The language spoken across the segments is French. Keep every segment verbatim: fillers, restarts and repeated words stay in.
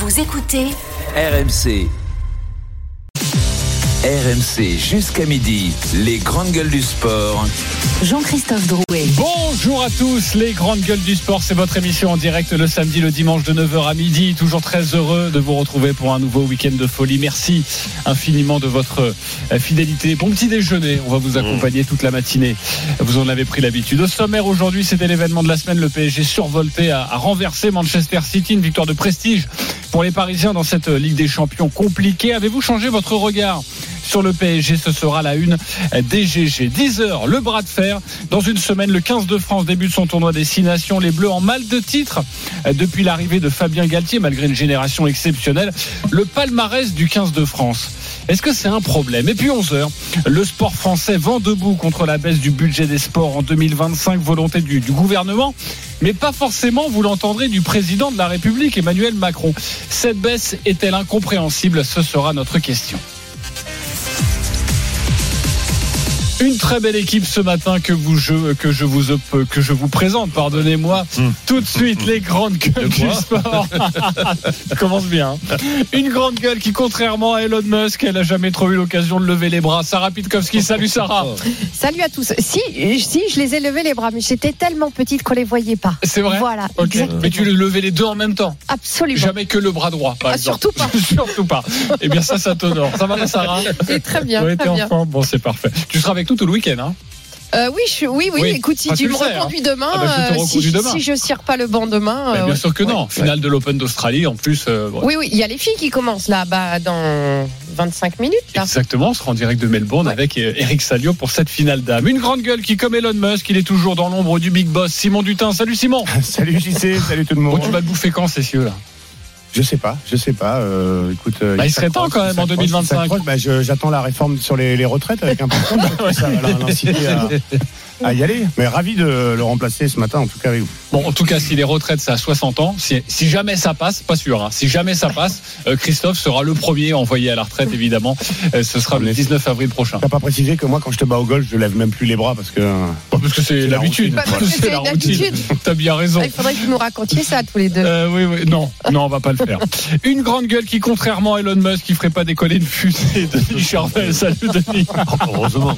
Vous écoutez R M C. R M C jusqu'à midi, les grandes gueules du sport. Jean-Christophe Drouet. Bonjour à tous, les grandes gueules du sport, c'est votre émission en direct le samedi, le dimanche de neuf heures à midi. Toujours très heureux de vous retrouver pour un nouveau week-end de folie. Merci infiniment de votre fidélité. Bon petit déjeuner, on va vous accompagner toute la matinée. Vous en avez pris l'habitude. Au sommaire aujourd'hui, c'était l'événement de la semaine. Le P S G survolté a renversé Manchester City, une victoire de prestige pour les Parisiens dans cette Ligue des Champions compliquée. Avez-vous changé votre regard sur le P S G? Ce sera la une des G G. dix heures, le bras de fer. Dans une semaine, le quinze de France débute son tournoi des six nations. Les Bleus en mal de titre depuis l'arrivée de Fabien Galtier, malgré une génération exceptionnelle. Le palmarès du quinze de France, est-ce que c'est un problème? Et puis onze heures, le sport français vent debout contre la baisse du budget des sports en deux mille vingt-cinq, volonté du, du gouvernement, mais pas forcément, vous l'entendrez, du président de la République, Emmanuel Macron. Cette baisse est-elle incompréhensible? Ce sera notre question. Une très belle équipe ce matin que vous je, que je vous que je vous présente, pardonnez-moi. Mmh. Tout de suite les grandes gueules du sport. Commence bien. Une grande gueule qui, contrairement à Elon Musk, elle a jamais trop eu l'occasion de lever les bras. Sarah Pitkowski, salut Sarah. Salut à tous. Si si je les ai levés les bras, mais j'étais tellement petite qu'on les voyait pas. C'est vrai. Voilà. Okay. Mais tu les levais les deux en même temps? Absolument. Jamais que le bras droit, par ah, exemple. Surtout pas. Surtout pas. Eh bien ça, ça t'honore. Ça va, Sarah? C'est très bien. Ouais, très bien. Bon, c'est parfait. Tu seras avec nous tout le week-end, hein? Euh, oui, je, oui, oui, oui. Écoute, si ah, tu me reconduis hein. demain, ah bah, euh, si, demain, si je cire pas le banc demain. Bien euh, sûr que non. Ouais. Finale de l'Open d'Australie, en plus. Euh, ouais. Oui, oui, il y a les filles qui commencent là, bah, dans vingt-cinq minutes. Là. Exactement, on sera en direct de Melbourne ouais. avec Eric Salio pour cette finale d'âme. Une grande gueule qui, comme Elon Musk, il est toujours dans l'ombre du big boss, Simon Dutin. Salut Simon. Salut J C, salut tout le monde. Bon, tu vas te bouffer quand ces cieux là? Je sais pas, je sais pas. Euh, écoute, bah, il, il serait temps quand même en deux mille vingt-cinq. Bah, je, j'attends la réforme sur les, les retraites avec impatience. ouais. Ça va l'inciter à, à y aller. Mais ravi de le remplacer ce matin, en tout cas avec vous. Bon, en tout cas, si les retraites c'est à soixante ans, si, si jamais ça passe, pas sûr. Hein, si jamais ça passe, euh, Christophe sera le premier envoyé à la retraite, évidemment. Euh, ce sera le dix-neuf avril prochain. T'as pas précisé que moi, quand je te bats au golf, je lève même plus les bras parce que. Euh, parce que c'est, c'est l'habitude. Parce que c'est, c'est la routine. T'as bien raison. Ah, il faudrait que vous nous racontiez ça tous les deux. Euh, oui, oui, non, non, on va pas le faire. Une grande gueule qui, contrairement à Elon Musk, qui ferait pas décoller une fusée. Denis Charvet, salut Denis. Heureusement.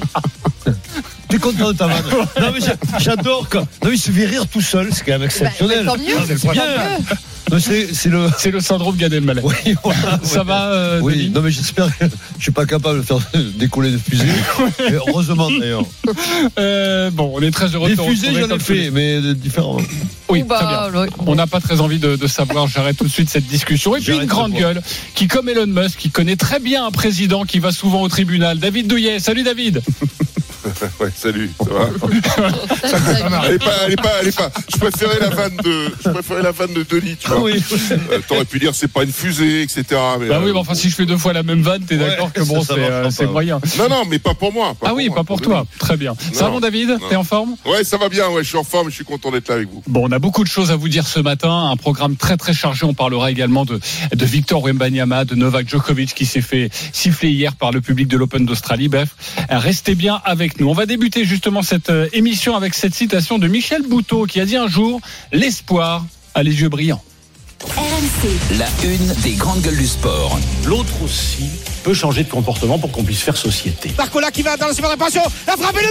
T'es content de ta vanne? Non mais j'adore quand. Non mais il se fait rire tout seul, c'est quand même exceptionnel. Bah, bah, tant mieux, c'est, c'est bien. Non, c'est, c'est le c'est le syndrome Gad Elmaleh. Oui, voilà, ça ouais. va euh, oui, Denis? non mais j'espère que je suis pas capable de faire décoller des fusées. Mais heureusement d'ailleurs. Euh, bon, on est très heureux les de te fusées j'en ai fait, les... mais différemment. Oui, bah, très bien. Ouais. On n'a pas très envie de, de savoir. J'arrête tout de suite cette discussion. Et puis J'arrête une grande gueule qui, comme Elon Musk, qui connaît très bien un président qui va souvent au tribunal. David Douillet. Salut David. Ouais, salut, ça va? ça, ça elle est pas, elle est pas, elle est pas. Je préférais la vanne de, je préférais la vanne de Denis, tu vois. Oui. Euh, t'aurais pu dire c'est pas une fusée, et cetera. Mais, bah euh, oui, mais enfin si je fais deux fois la même vanne, t'es ouais, d'accord que bon, c'est, euh, c'est moyen. Non, non, mais pas pour moi. Pas ah pour oui, moi, pas pour, pour toi. Très bien. Non, ça va, mon David? Non. T'es en forme? Ouais, ça va bien. Ouais, je suis en forme. Je suis content d'être là avec vous. Bon, on a beaucoup de choses à vous dire ce matin. Un programme très très chargé. On parlera également de de Victor Wembanyama, de Novak Djokovic qui s'est fait siffler hier par le public de l'Open d'Australie. Bref, restez bien avec nous. On va débuter justement cette émission avec cette citation de Michel Bouteau qui a dit un jour: l'espoir a les yeux brillants. R M C. La une des grandes gueules du sport. L'autre aussi peut changer de comportement pour qu'on puisse faire société. Barcola qui va dans la séparation, la frappe et le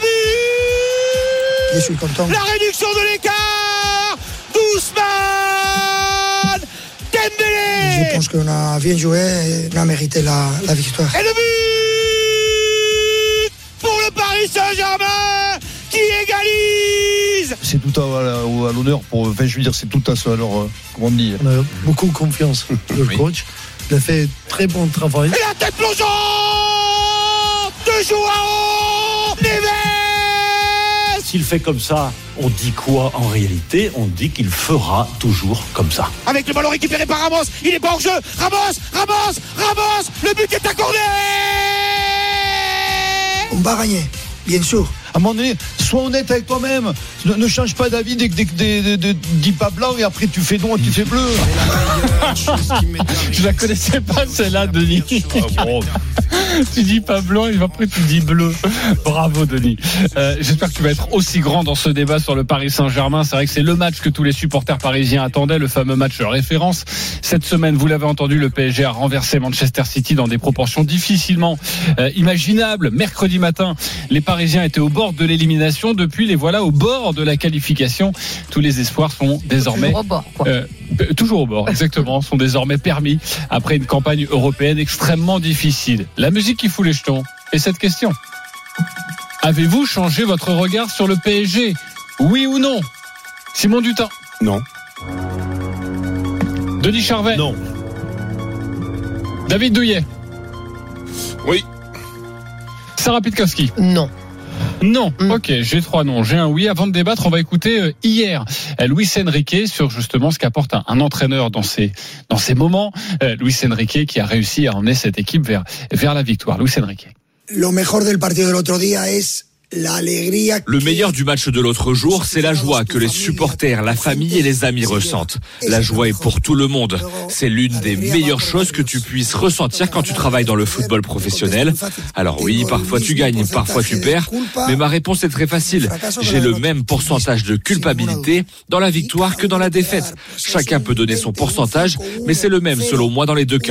but. Je suis content. La réduction de l'écart d'Ousmane Dembélé. Je pense qu'on a bien joué et on a mérité la, la victoire. Et le but pour le Paris Saint-Germain qui égalise. C'est tout à, à, à l'honneur pour. Enfin, je veux dire, c'est tout à ça. Alors, euh, comment on dit? On a beaucoup confiance dans le oui. coach. Il a fait très bon travail. Et la tête plongeante de Joao Neves. S'il fait comme ça, on dit quoi en réalité? On dit qu'il fera toujours comme ça. Avec le ballon récupéré par Ramos, il est pas hors jeu. Ramos, Ramos, Ramos, le but est accordé. On va gagner, bien sûr. À un moment donné, sois honnête avec toi-même. Ne, ne change pas d'avis dès que tu dis pas blanc et après tu fais noir, tu fais bleu. C'est la meilleure Je la connaissais pas celle-là, Denis. Ah bon. Tu dis pas blanc et après tu dis bleu. Bravo, Denis. Euh, j'espère que tu vas être aussi grand dans ce débat sur le Paris Saint-Germain. C'est vrai que c'est le match que tous les supporters parisiens attendaient, le fameux match référence. Cette semaine, vous l'avez entendu, le P S G a renversé Manchester City dans des proportions difficilement euh, imaginables. Mercredi matin, les Parisiens étaient au bord de l'élimination. Depuis, les voilà au bord de la qualification. Tous les espoirs sont désormais toujours au bord, quoi. Euh, toujours au bord, exactement, sont désormais permis après une campagne européenne extrêmement difficile. La musique qui fout les jetons. Et cette question: avez-vous changé votre regard sur le P S G? Oui ou non? Simon Dutin? Non. Denis Charvet? Non. David Douillet? Oui. Sarah Pitkowski? Non. Non. Mm. Ok, j'ai trois noms. J'ai un oui. Avant de débattre, on va écouter euh, hier euh, Luis Enrique sur justement ce qu'apporte un, un entraîneur dans ces dans ces moments. Euh, Luis Enrique qui a réussi à emmener cette équipe vers vers la victoire. Luis Enrique. Lo mejor del partido del otro día es Le meilleur du match de l'autre jour, c'est la joie que les supporters, la famille et les amis ressentent. La joie est pour tout le monde. C'est l'une des meilleures choses que tu puisses ressentir quand tu travailles dans le football professionnel. Alors oui, parfois tu gagnes, parfois tu perds, mais ma réponse est très facile. J'ai le même pourcentage de culpabilité dans la victoire que dans la défaite. Chacun peut donner son pourcentage, mais c'est le même selon moi dans les deux cas.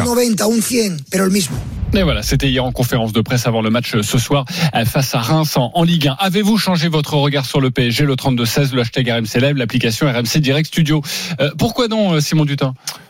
Et voilà, c'était hier en conférence de presse avant le match ce soir face à Reims en, en Ligue un. Avez-vous changé votre regard sur le P S G, le trente-deux seize, le hashtag R M C Live, l'application R M C Direct Studio? euh, Pourquoi non, Simon Dutin?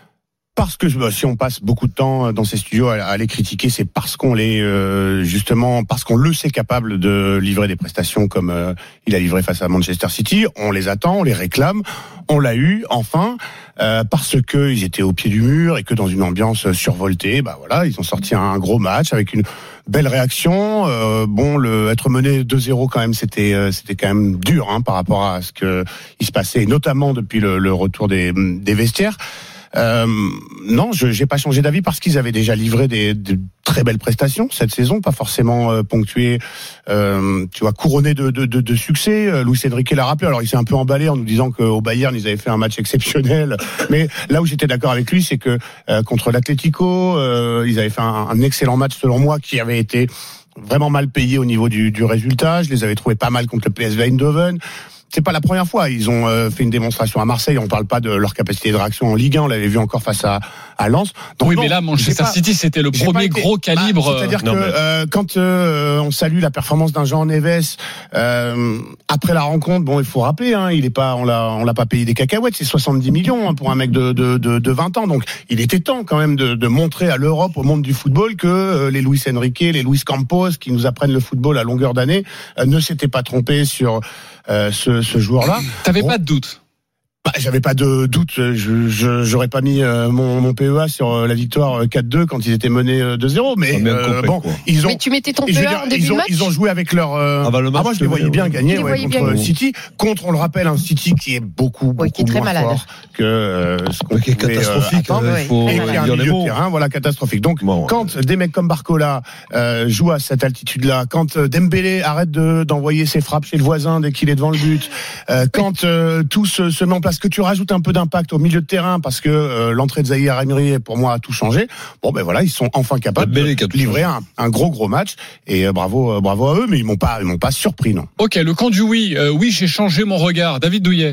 Parce que bah, si on passe beaucoup de temps dans ces studios à, à les critiquer, c'est parce qu'on les euh, justement parce qu'on le sait capable de livrer des prestations comme euh, il a livré face à Manchester City. On les attend, on les réclame, on l'a eu enfin euh, parce que ils étaient au pied du mur et que dans une ambiance survoltée, bah voilà, ils ont sorti un gros match avec une belle réaction. Euh, bon, le être mené deux zéro quand même, c'était euh, c'était quand même dur hein, par rapport à ce que il se passait, notamment depuis le, le retour des, des vestiaires. Euh, non, je j'ai pas changé d'avis parce qu'ils avaient déjà livré des, des très belles prestations cette saison, pas forcément euh, ponctuées, euh, tu vois, couronnées de, de, de, de succès. Euh, Luis Enrique l'a rappelé. Alors il s'est un peu emballé en nous disant qu'au Bayern ils avaient fait un match exceptionnel. Mais là où j'étais d'accord avec lui, c'est que euh, contre l'Atlético, euh, ils avaient fait un, un excellent match selon moi, qui avait été vraiment mal payé au niveau du, du résultat. Je les avais trouvés pas mal contre le P S V Eindhoven. C'est pas la première fois. Ils ont euh, fait une démonstration à Marseille. On parle pas de leur capacité de réaction en Ligue un. On l'avait vu encore face à, à Lens. Donc, oui, non, mais là, Manchester pas, City, c'était le premier été, gros calibre. Bah, c'est-à-dire non, que mais... euh, quand euh, on salue la performance d'un Jean Neves euh, après la rencontre, bon, il faut rappeler, hein, il est pas, on l'a, on l'a pas payé des cacahuètes. C'est soixante-dix millions hein, pour un mec de, de, de, de vingt ans. Donc, il était temps quand même de, de montrer à l'Europe, au monde du football, que euh, les Luis Enrique, les Luis Campos, qui nous apprennent le football à longueur d'année, euh, ne s'étaient pas trompés sur euh, ce, ce joueur-là. T'avais bon. pas de doute? Bah, j'avais pas de doute. Je, je j'aurais pas mis euh, mon, mon P E A sur euh, la victoire quatre deux quand ils étaient menés euh, deux zéro. Mais euh, bon, quoi. ils ont. Mais tu mettais ton P E A dire, en début ils ont, de match. Ils ont joué avec leur. Euh, ah, bah, le match, ah moi je les voyais bien gagner ouais, contre bien City. Contre, on le rappelle, un City qui est beaucoup beaucoup oui, qui est très moins malade. fort que euh, ce qu'on qui est pouvait, catastrophique. Euh, hein, ouais. Il faut et qui est un milieu de terrain, voilà, catastrophique. Donc bon, quand ouais. des mecs comme Barcola euh, jouent à cette altitude-là, quand euh, Dembélé arrête de d'envoyer ses frappes chez le voisin dès qu'il est devant le but, euh, quand euh, tout se, se met en place, que tu rajoutes un peu d'impact au milieu de terrain parce que euh, l'entrée de Zahir Emery pour moi a tout changé. Bon ben voilà, ils sont enfin capables de livrer un, un gros gros match et euh, bravo euh, bravo à eux, mais ils m'ont pas ils m'ont pas surpris non. Ok, le camp du oui, euh, oui j'ai changé mon regard. David Douillet.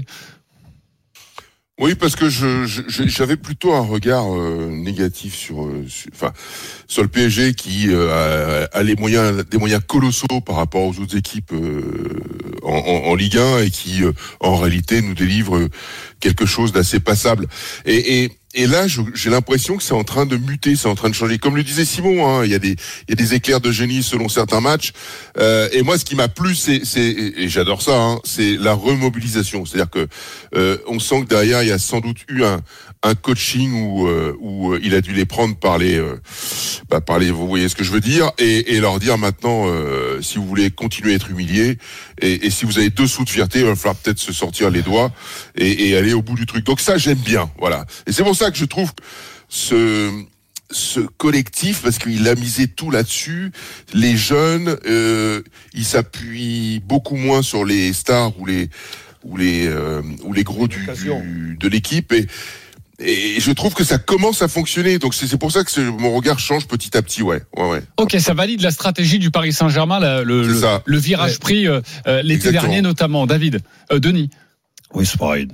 Oui, parce que je, je j'avais plutôt un regard euh, négatif sur, euh, sur, enfin, sur le P S G qui euh, a, a les moyens, des moyens colossaux par rapport aux autres équipes euh, en, en, en Ligue un et qui, euh, en réalité, nous délivre quelque chose d'assez passable. Et, et Et là, je, j'ai l'impression que c'est en train de muter, c'est en train de changer. Comme le disait Simon, hein, il y a des, il y a des éclairs de génie selon certains matchs. Euh, et moi, ce qui m'a plu, c'est, c'est et j'adore ça, hein, c'est la remobilisation. C'est-à-dire que euh, on sent que derrière, il y a sans doute eu un, un coaching où, euh, où il a dû les prendre par les, euh, bah, par les, vous voyez ce que je veux dire, et, et leur dire maintenant, euh, si vous voulez continuer à être humilié, et, et si vous avez deux sous de fierté, il va falloir peut-être se sortir les doigts et, et aller au bout du truc. Donc ça, j'aime bien, voilà. Et c'est pour ça que je trouve ce ce collectif, parce qu'il a misé tout là-dessus, les jeunes, euh, ils s'appuient beaucoup moins sur les stars ou les ou les euh, ou les gros du, du de l'équipe et Et je trouve que ça commence à fonctionner. Donc c'est, c'est pour ça que c'est, mon regard change petit à petit. Ouais, ouais, ouais. Ok, ça valide la stratégie du Paris Saint-Germain, la, le, le, le virage ouais. pris euh, l'été Exactement. dernier notamment. David, euh, Denis. Oui, c'est pareil.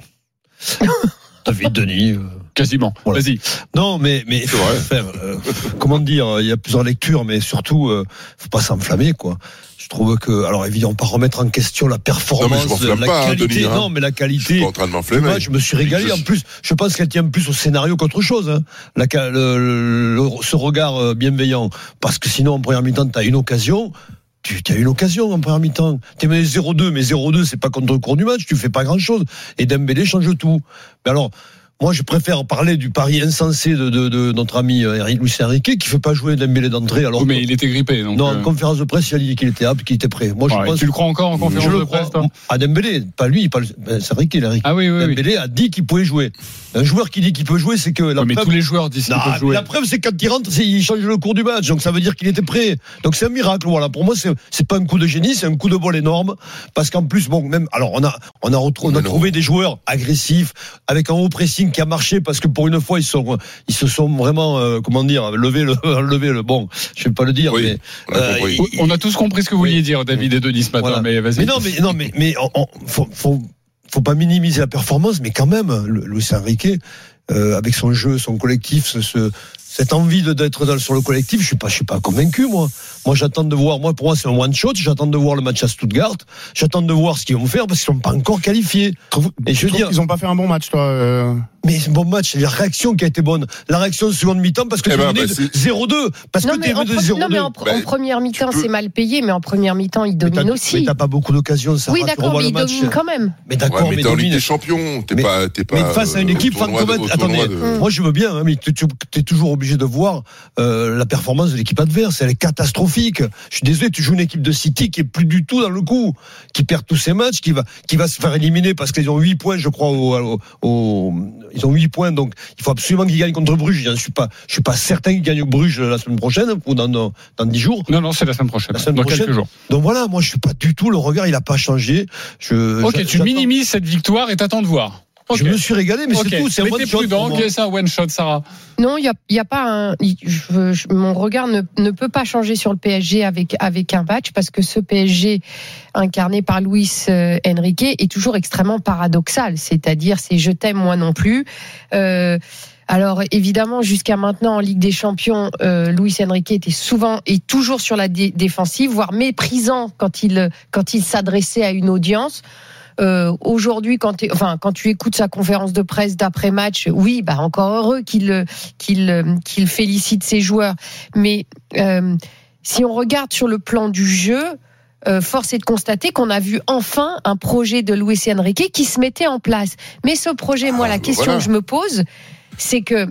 David, Denis. Euh... Quasiment. Voilà. Vas-y. Non, mais mais enfin, euh, comment dire, il y a plusieurs lectures, mais surtout, euh, faut pas s'enflammer, quoi. Je trouve que, alors évidemment, pas remettre en question la performance, non, la pas, qualité. Denis, hein. Non, mais la qualité. Je suis pas en train de m'enflammer. Moi, je me suis régalé. Je... En plus, je pense qu'elle tient plus au scénario qu'autre chose. Hein. La, le, le, le, ce regard bienveillant, parce que sinon, en première mi-temps, t'as une occasion. Tu as eu l'occasion en première mi-temps. Tu es mené zéro deux, mais zéro deux, c'est pas contre le cours du match, tu fais pas grand-chose. Et Dembélé change tout. Mais alors, moi, je préfère parler du pari insensé de, de, de notre ami Luis Enrique, qui fait pas jouer Dembélé d'entrée. Alors, oui, mais il était grippé. Donc non, euh... en conférence de presse, il a dit qu'il était apte, qu'il était prêt. Moi, je ouais, pense. Tu le crois encore en conférence je de presse, toi ? À Dembélé, pas lui, pas le... c'est Enrique, il a Ah oui, oui, Dembélé oui. a dit qu'il pouvait jouer. Un joueur qui dit qu'il peut jouer, c'est que la oui, mais preuve... tous les joueurs disent qu'ils non, peuvent jouer. La preuve, c'est quand il rentre, c'est... il change le cours du match. Donc ça veut dire qu'il était prêt. Donc c'est un miracle. Voilà. Pour moi, c'est, c'est pas un coup de génie, c'est un coup de bol énorme. Parce qu'en plus, bon, même, alors on a, on a, retrouvé, on a trouvé des joueurs agressifs avec un haut pressing qui a marché parce que pour une fois, ils sont, ils se sont vraiment, euh, comment dire, levé le, levé le. Bon, je vais pas le dire, oui, mais on a, euh, il, on a tous compris ce que vous vouliez dire, David et Denis, ce matin. Voilà. Mais vas-y. Mais non, mais non, mais mais on, on, faut, faut, faut pas minimiser la performance, mais quand même, Luis Enrique. Euh, avec son jeu, son collectif, ce, ce, cette envie de, d'être dans, sur le collectif, je suis pas, je suis pas convaincu, moi. Moi, j'attends de voir, moi, pour moi, c'est un one shot, j'attends de voir le match à Stuttgart, j'attends de voir ce qu'ils vont faire parce qu'ils sont pas encore qualifiés. Et je veux dire, ils ont pas fait un bon match, toi, euh... Mais c'est un bon match, c'est la réaction qui a été bonne. La réaction de seconde mi-temps, parce que eh tu ben, menais bah, de zéro deux. Parce non, que t'es en de pre- zéro deux. Non, mais en, bah, en première mi-temps, peux... c'est mal payé, mais en première mi-temps, il domine mais aussi. Mais t'as pas beaucoup d'occasions, ça. Oui, d'accord, mais il match. domine quand même. Mais d'accord, ouais, mais, mais t'es en domine. Ligue des Champions, t'es mais, pas, t'es pas. Mais face à une équipe fantômate, attendez, de... moi je veux bien, hein, mais tu es toujours obligé de voir euh, la performance de l'équipe adverse. Elle est catastrophique. Je suis désolé, tu joues une équipe de City qui est plus du tout dans le coup, qui perd tous ses matchs, qui va, qui va se faire éliminer parce qu'ils ont huit points, je crois, au, au, au ils ont huit points, donc il faut absolument qu'ils gagnent contre Bruges. Je suis pas, je suis pas certain qu'ils gagnent Bruges la semaine prochaine ou dans dans, dans dix jours. Non, non, c'est la semaine prochaine. La semaine dans prochaine. quelques jours. Donc voilà, moi je suis pas du tout. Le regard, il a pas changé. Je, ok, tu minimises cette victoire et t'attends de voir. Okay. Je me suis régalé, mais okay. c'est tout. C'est mais un one shot. Prudent, ok, c'est un one shot, Sarah. Non, il y a, y a pas un. Je, je, mon regard ne, ne peut pas changer sur le P S G avec avec un match parce que ce P S G incarné par Luis Enrique est toujours extrêmement paradoxal. C'est-à-dire, c'est je t'aime moi non plus. Euh, Alors évidemment, jusqu'à maintenant en Ligue des Champions, euh, Luis Enrique était souvent et toujours sur la dé- défensive, voire méprisant quand il quand il s'adressait à une audience. Euh, aujourd'hui, quand, enfin, quand tu écoutes sa conférence de presse d'après-match, oui, bah encore heureux qu'il qu'il qu'il félicite ses joueurs. Mais euh, si on regarde sur le plan du jeu, euh, force est de constater qu'on a vu enfin un projet de Luis Enrique qui se mettait en place. Mais ce projet, moi, ah, la bah question voilà. que je me pose, c'est que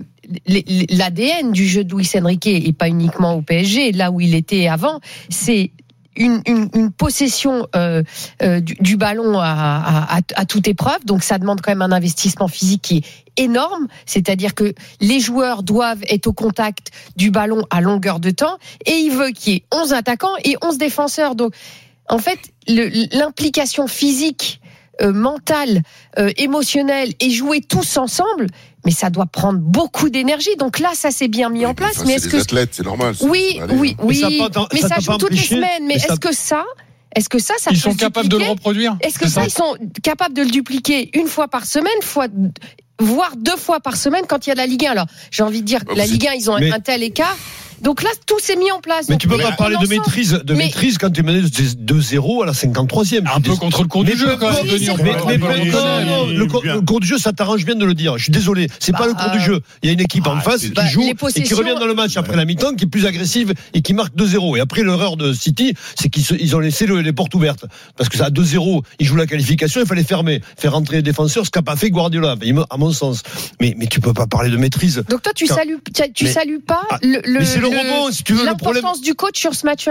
l'A D N du jeu de Luis Enrique et pas uniquement au P S G, là où il était avant, c'est Une, une, une possession euh, euh, du, du ballon à, à, à toute épreuve, donc ça demande quand même un investissement physique qui est énorme, c'est-à-dire que les joueurs doivent être au contact du ballon à longueur de temps, et il veut qu'il y ait onze attaquants et onze défenseurs. Donc, en fait, le, l'implication physique, euh, mentale, euh, émotionnelle, et jouer tous ensemble, mais ça doit prendre beaucoup d'énergie. Donc là, ça s'est bien mis oui, en place. Enfin, mais c'est est-ce des que athlètes, c'est normal. oui, aller, oui, hein. oui, mais ça, mais ça joue toutes les semaines. Mais, mais ça... est-ce que ça, est-ce que ça, ça ils peut sont capables de le reproduire? Est-ce que ça, ça, ils sont capables de le dupliquer une fois par semaine, fois, voire deux fois par semaine quand il y a la Ligue un? Alors, j'ai envie de dire, bah, la Ligue un, ils ont mais... un tel écart. Donc là, tout s'est mis en place. Mais donc, tu peux pas parler de maîtrise, de mais... maîtrise quand tu es mené de deux zéro à la cinquante-troisième. Un peu contre le cours du jeu, quand même, Denis. Mais non, le cours du jeu, ça t'arrange bien de le dire. Je suis désolé, c'est pas le cours du jeu. Il y a une équipe en face qui joue et qui revient dans le match après la mi-temps, qui est plus agressive et qui marque deux zéro. Et après, l'erreur de City, c'est qu'ils ont laissé les portes ouvertes. Parce que ça, à deux zéro, ils jouent la qualification, il fallait fermer, faire rentrer les défenseurs, ce qu'a pas fait Guardiola, à mon sens. Mais, mais tu peux pas parler de maîtrise. Donc toi, tu salues, tu salues pas le, mais c'est le rebond, si tu veux. L'importance du coach sur ce match-là.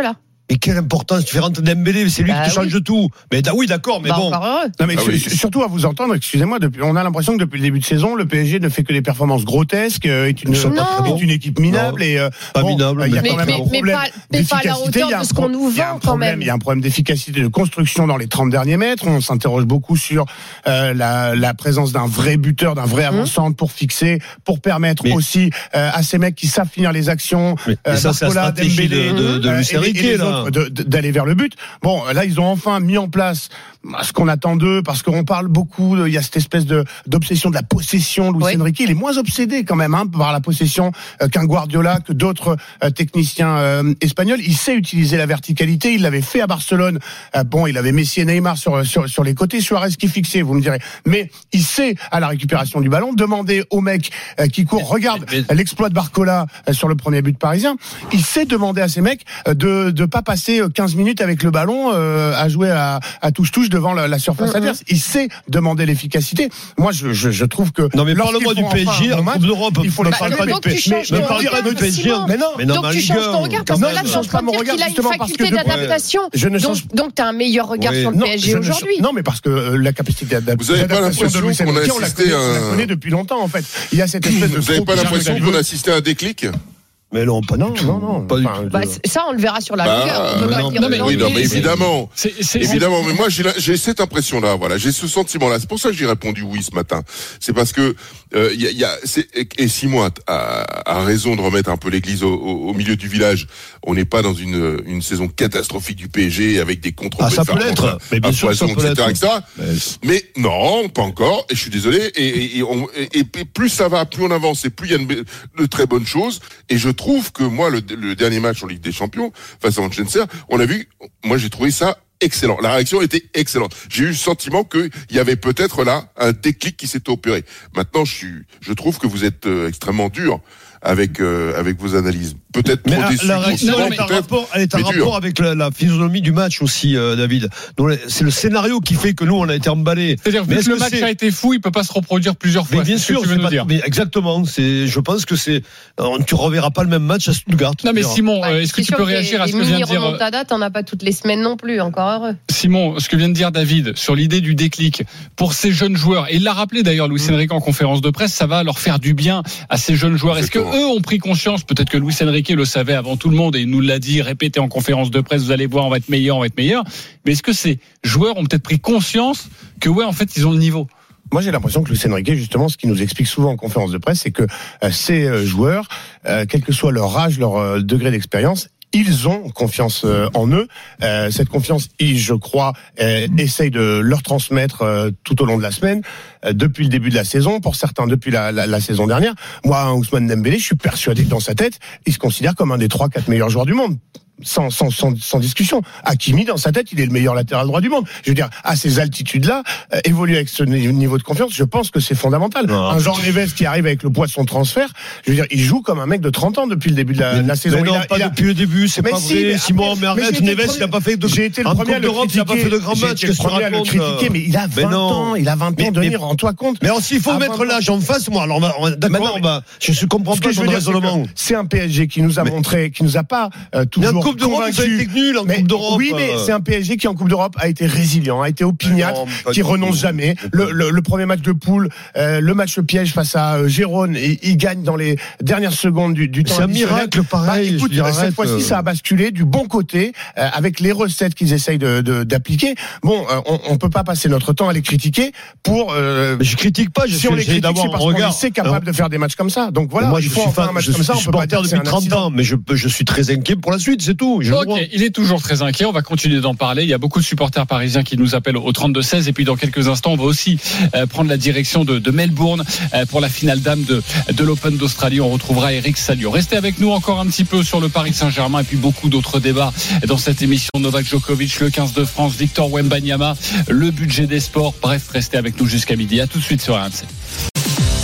Mais quelle importance, tu fais rentrer Dembélé, c'est lui bah qui te oui. change tout. Mais oui, d'accord, mais bah, bon. Non mais ah oui. surtout à vous entendre, excusez-moi, depuis, on a l'impression que depuis le début de saison, le P S G ne fait que des performances grotesques, euh, est une, Non. est une équipe minable Non. et euh, Pas bon, minable, il y a mais, quand même mais, un mais problème pas, mais pas à la d'efficacité, hauteur il y a de un ce qu'on nous il y a un vend quand problème, même. il y a un problème d'efficacité de construction dans les trente derniers mètres. On s'interroge beaucoup sur euh, la, la présence d'un vrai buteur, d'un vrai avant-centre pour fixer, pour permettre Mais- aussi euh, à ces mecs qui savent finir les actions, Mais, mais ça, c'est la Barcola, stratégie de, Dembélé, de, de euh, Luis et les- Enrique, et les là. autres de- de- d'aller vers le but. Bon, là, ils ont enfin mis en place ce qu'on attend d'eux, parce qu'on parle beaucoup, de- il y a cette espèce de d'obsession de la possession. Luis Oui. Enrique, il est moins obsédé quand même hein, par la possession euh, qu'un Guardiola, que d'autres euh, techniciens euh, espagnols. Il sait utiliser la verticalité, il l'avait fait à Barcelone. Euh, bon, il avait Messi et Neymar sur, sur, sur les côtés, Suarez qui fixait, vous me direz. Mais il sait, à la récupération du ballon, demander aux mecs euh, qui courent, regarde mais- l'exploit de Barcola euh, sur le premier but parisien, il sait demander à ces mecs euh, de de pas passer euh, quinze minutes avec le ballon euh, à jouer à, à touche-touche devant la, la surface Mhm. adverse. Il sait demander l'efficacité. Moi, je, je, je trouve que Non, mais lorsqu'ils parle-moi du font P S G, enfin un en match, Coupe d'Europe. il faut Ne les Bah, parle donc, pas du donc P S G. tu changes Ne ton parle regard, pas du P S G. Simon. Mais non, Mais non, Donc mais en tu Ligue changes ton un, regard quand parce que même. là tu es en change pas train de mon dire regard, qu'il a une justement, parce que faculté depuis- d'adaptation. je ne Donc, change donc tu as un meilleur regard Oui. sur le non, P S G je ne- aujourd'hui. non, mais parce que euh, la capacité d'adap- Vous avez pas d'adaptation de l'impression Luis qu'on a Enrique, on la assisté connaît, à on la un- connaît depuis longtemps en fait. Il y a cette espèce de Vous n'avez pas trop l'impression bizarre qu'on de- a assisté à un déclic? Mais non, pas Non, du tout. non, non. Pas du Enfin, tout. Bah, c- ça, on le verra sur la Bah, longueur. On peut mais pas non, dire non, mais- Oui, non, mais aujourd'hui. évidemment. C'est- c'est- Évidemment, mais moi j'ai la- j'ai cette impression-là, voilà, j'ai ce sentiment-là. C'est pour ça que j'ai répondu oui ce matin. C'est parce que euh, il y a, y a c'est, et et Simon a, a, a raison de remettre un peu l'église au, au, au milieu du village. On n'est pas dans une une saison catastrophique du P S G avec des contre Ah, ça peut l'être. Mais bien sûr, ça peut et cetera, l'être. et cetera. Mais- Mais non, pas encore. Et je suis désolé. Et, et, et, on- et- et plus ça va, plus on avance, et plus il y a de, de très bonnes choses. Et je trouve que moi, le, le dernier match en Ligue des Champions face à Manchester, on a vu. Moi, j'ai trouvé ça excellent. La réaction était excellente. J'ai eu le sentiment qu'il y avait peut-être là un déclic qui s'était opéré. Maintenant, je suis, je trouve que vous êtes euh, extrêmement dur avec euh, avec vos analyses. Peut-être Mais trop la, déçu. la trop réaction, souvent, elle est en peut-être, rapport, elle est en mais dur. rapport avec la, la physionomie du match aussi, euh, David. Donc, c'est le scénario qui fait que nous, on a été emballés. C'est-à-dire, Mais vu est-ce que le que match c'est- a été fou, il peut pas se reproduire plusieurs fois. Mais bien C'est ce que sûr, tu veux c'est nous pas- dire. mais exactement. C'est, je pense que c'est, euh, tu reverras pas le même match à Stuttgart. Non, mais Tu verras. Simon, Bah, euh, est-ce que c'est tu sûr peux que réagir à les ce que vient de mini dire remontada, t'en as pas toutes les semaines non plus, encore heureux. Simon, ce que vient de dire David sur l'idée du déclic pour ces jeunes joueurs, et il l'a rappelé d'ailleurs Luis Enrique en conférence de presse, ça va leur faire du bien à ces jeunes joueurs. Est-ce que Exactement. eux ont pris conscience, peut-être que Luis Enrique le savait avant tout le monde et il nous l'a dit, répété en conférence de presse, vous allez voir, on va être meilleur, on va être meilleur. Mais est-ce que ces joueurs ont peut-être pris conscience que ouais, en fait, ils ont le niveau? Moi, j'ai l'impression que Luis Enrique, justement, ce qu'il nous explique souvent en conférence de presse, c'est que euh, ces euh, joueurs, euh, quel que soit leur âge, leur euh, degré d'expérience, ils ont confiance euh, en eux. Euh, cette confiance, ils, je crois, euh, essayent de leur transmettre euh, tout au long de la semaine, euh, depuis le début de la saison, pour certains depuis la, la, la saison dernière. Moi, un Ousmane Dembélé, je suis persuadé que dans sa tête, il se considère comme un des trois, quatre meilleurs joueurs du monde. Sans, sans, sans, sans discussion. Hakimi, dans sa tête, il est le meilleur latéral droit du monde. Je veux dire, à ces altitudes-là, euh, évoluer avec ce niveau de confiance, je pense que c'est fondamental. Non. Un Jean Neves qui arrive avec le poids de son transfert, je veux dire, il joue comme un mec de trente ans depuis le début de la, Mais, de la saison. mais non, Il a- pas il a- depuis le début, c'est Mais pas si, vrai. mais Simon, après- mais mais arrête, j'ai été le Neves, premier- il a pas fait de, J'ai été le en premier à Coupe le d'Europe, il a pas fait de grands critiquer. matchs. J'ai été le Qu'est-ce que tu premier à le racontes, critiquer, mais il a Mais vingt non. ans, il a vingt Mais- ans, mais- Denis, rends-toi compte. Mais alors, s'il faut À mettre vingt ans. l'âge en face, moi, alors, on va- on va- d'accord, Maintenant, on va- je ne comprends Ce pas que je ton veux dire, c'est raisonnement. que c'est un P S G qui nous a Mais- montré, qui nous a pas euh, Mais en toujours Coupe d'Europe, vous avez convaincus. été nul en Mais- Coupe d'Europe. Oui, mais euh. c'est un P S G qui en Coupe d'Europe a été résilient, a été opiniâtre, Mais non, pas qui du renonce tout. jamais. Le, le, le premier match de poule, euh, le match piège face à euh, Gérone, et il gagne dans les dernières secondes du, du temps C'est un additionnel. miracle pareil. Bah, écoute, je dirais, cette arrête, fois-ci, euh. ça a basculé du bon côté euh, avec les recettes qu'ils essayent de, de, d'appliquer. Bon, euh, on, on peut pas passer notre temps à les critiquer pour. Euh, Mais je critique pas, je si on les j'essaie critique, d'avoir c'est un parce qu'on regard. les sait capables de faire des matchs comme ça. Donc voilà, Moi, il je faut suis en faire fan, un match je comme ça. suis On peut pas dire supporter que c'est depuis un trente accident. ans, mais je, je suis très inquiet pour la suite, c'est tout. Je le vois. Ok, il est toujours très inquiet. On va continuer d'en parler. Il y a beaucoup de supporters parisiens qui nous appellent au trente-deux seize. Et puis dans quelques instants, on va aussi euh, prendre la direction de, de Melbourne euh, pour la finale dame de, de l'Open d'Australie. On retrouvera Eric Salio. Restez avec nous encore un petit peu sur le Paris Saint-Germain et puis beaucoup d'autres débats dans cette émission. Novak Djokovic, le quinze de France, Victor Wembanyama, le budget des sports. Bref, restez avec nous jusqu'à midi. À tout de suite sur R M C.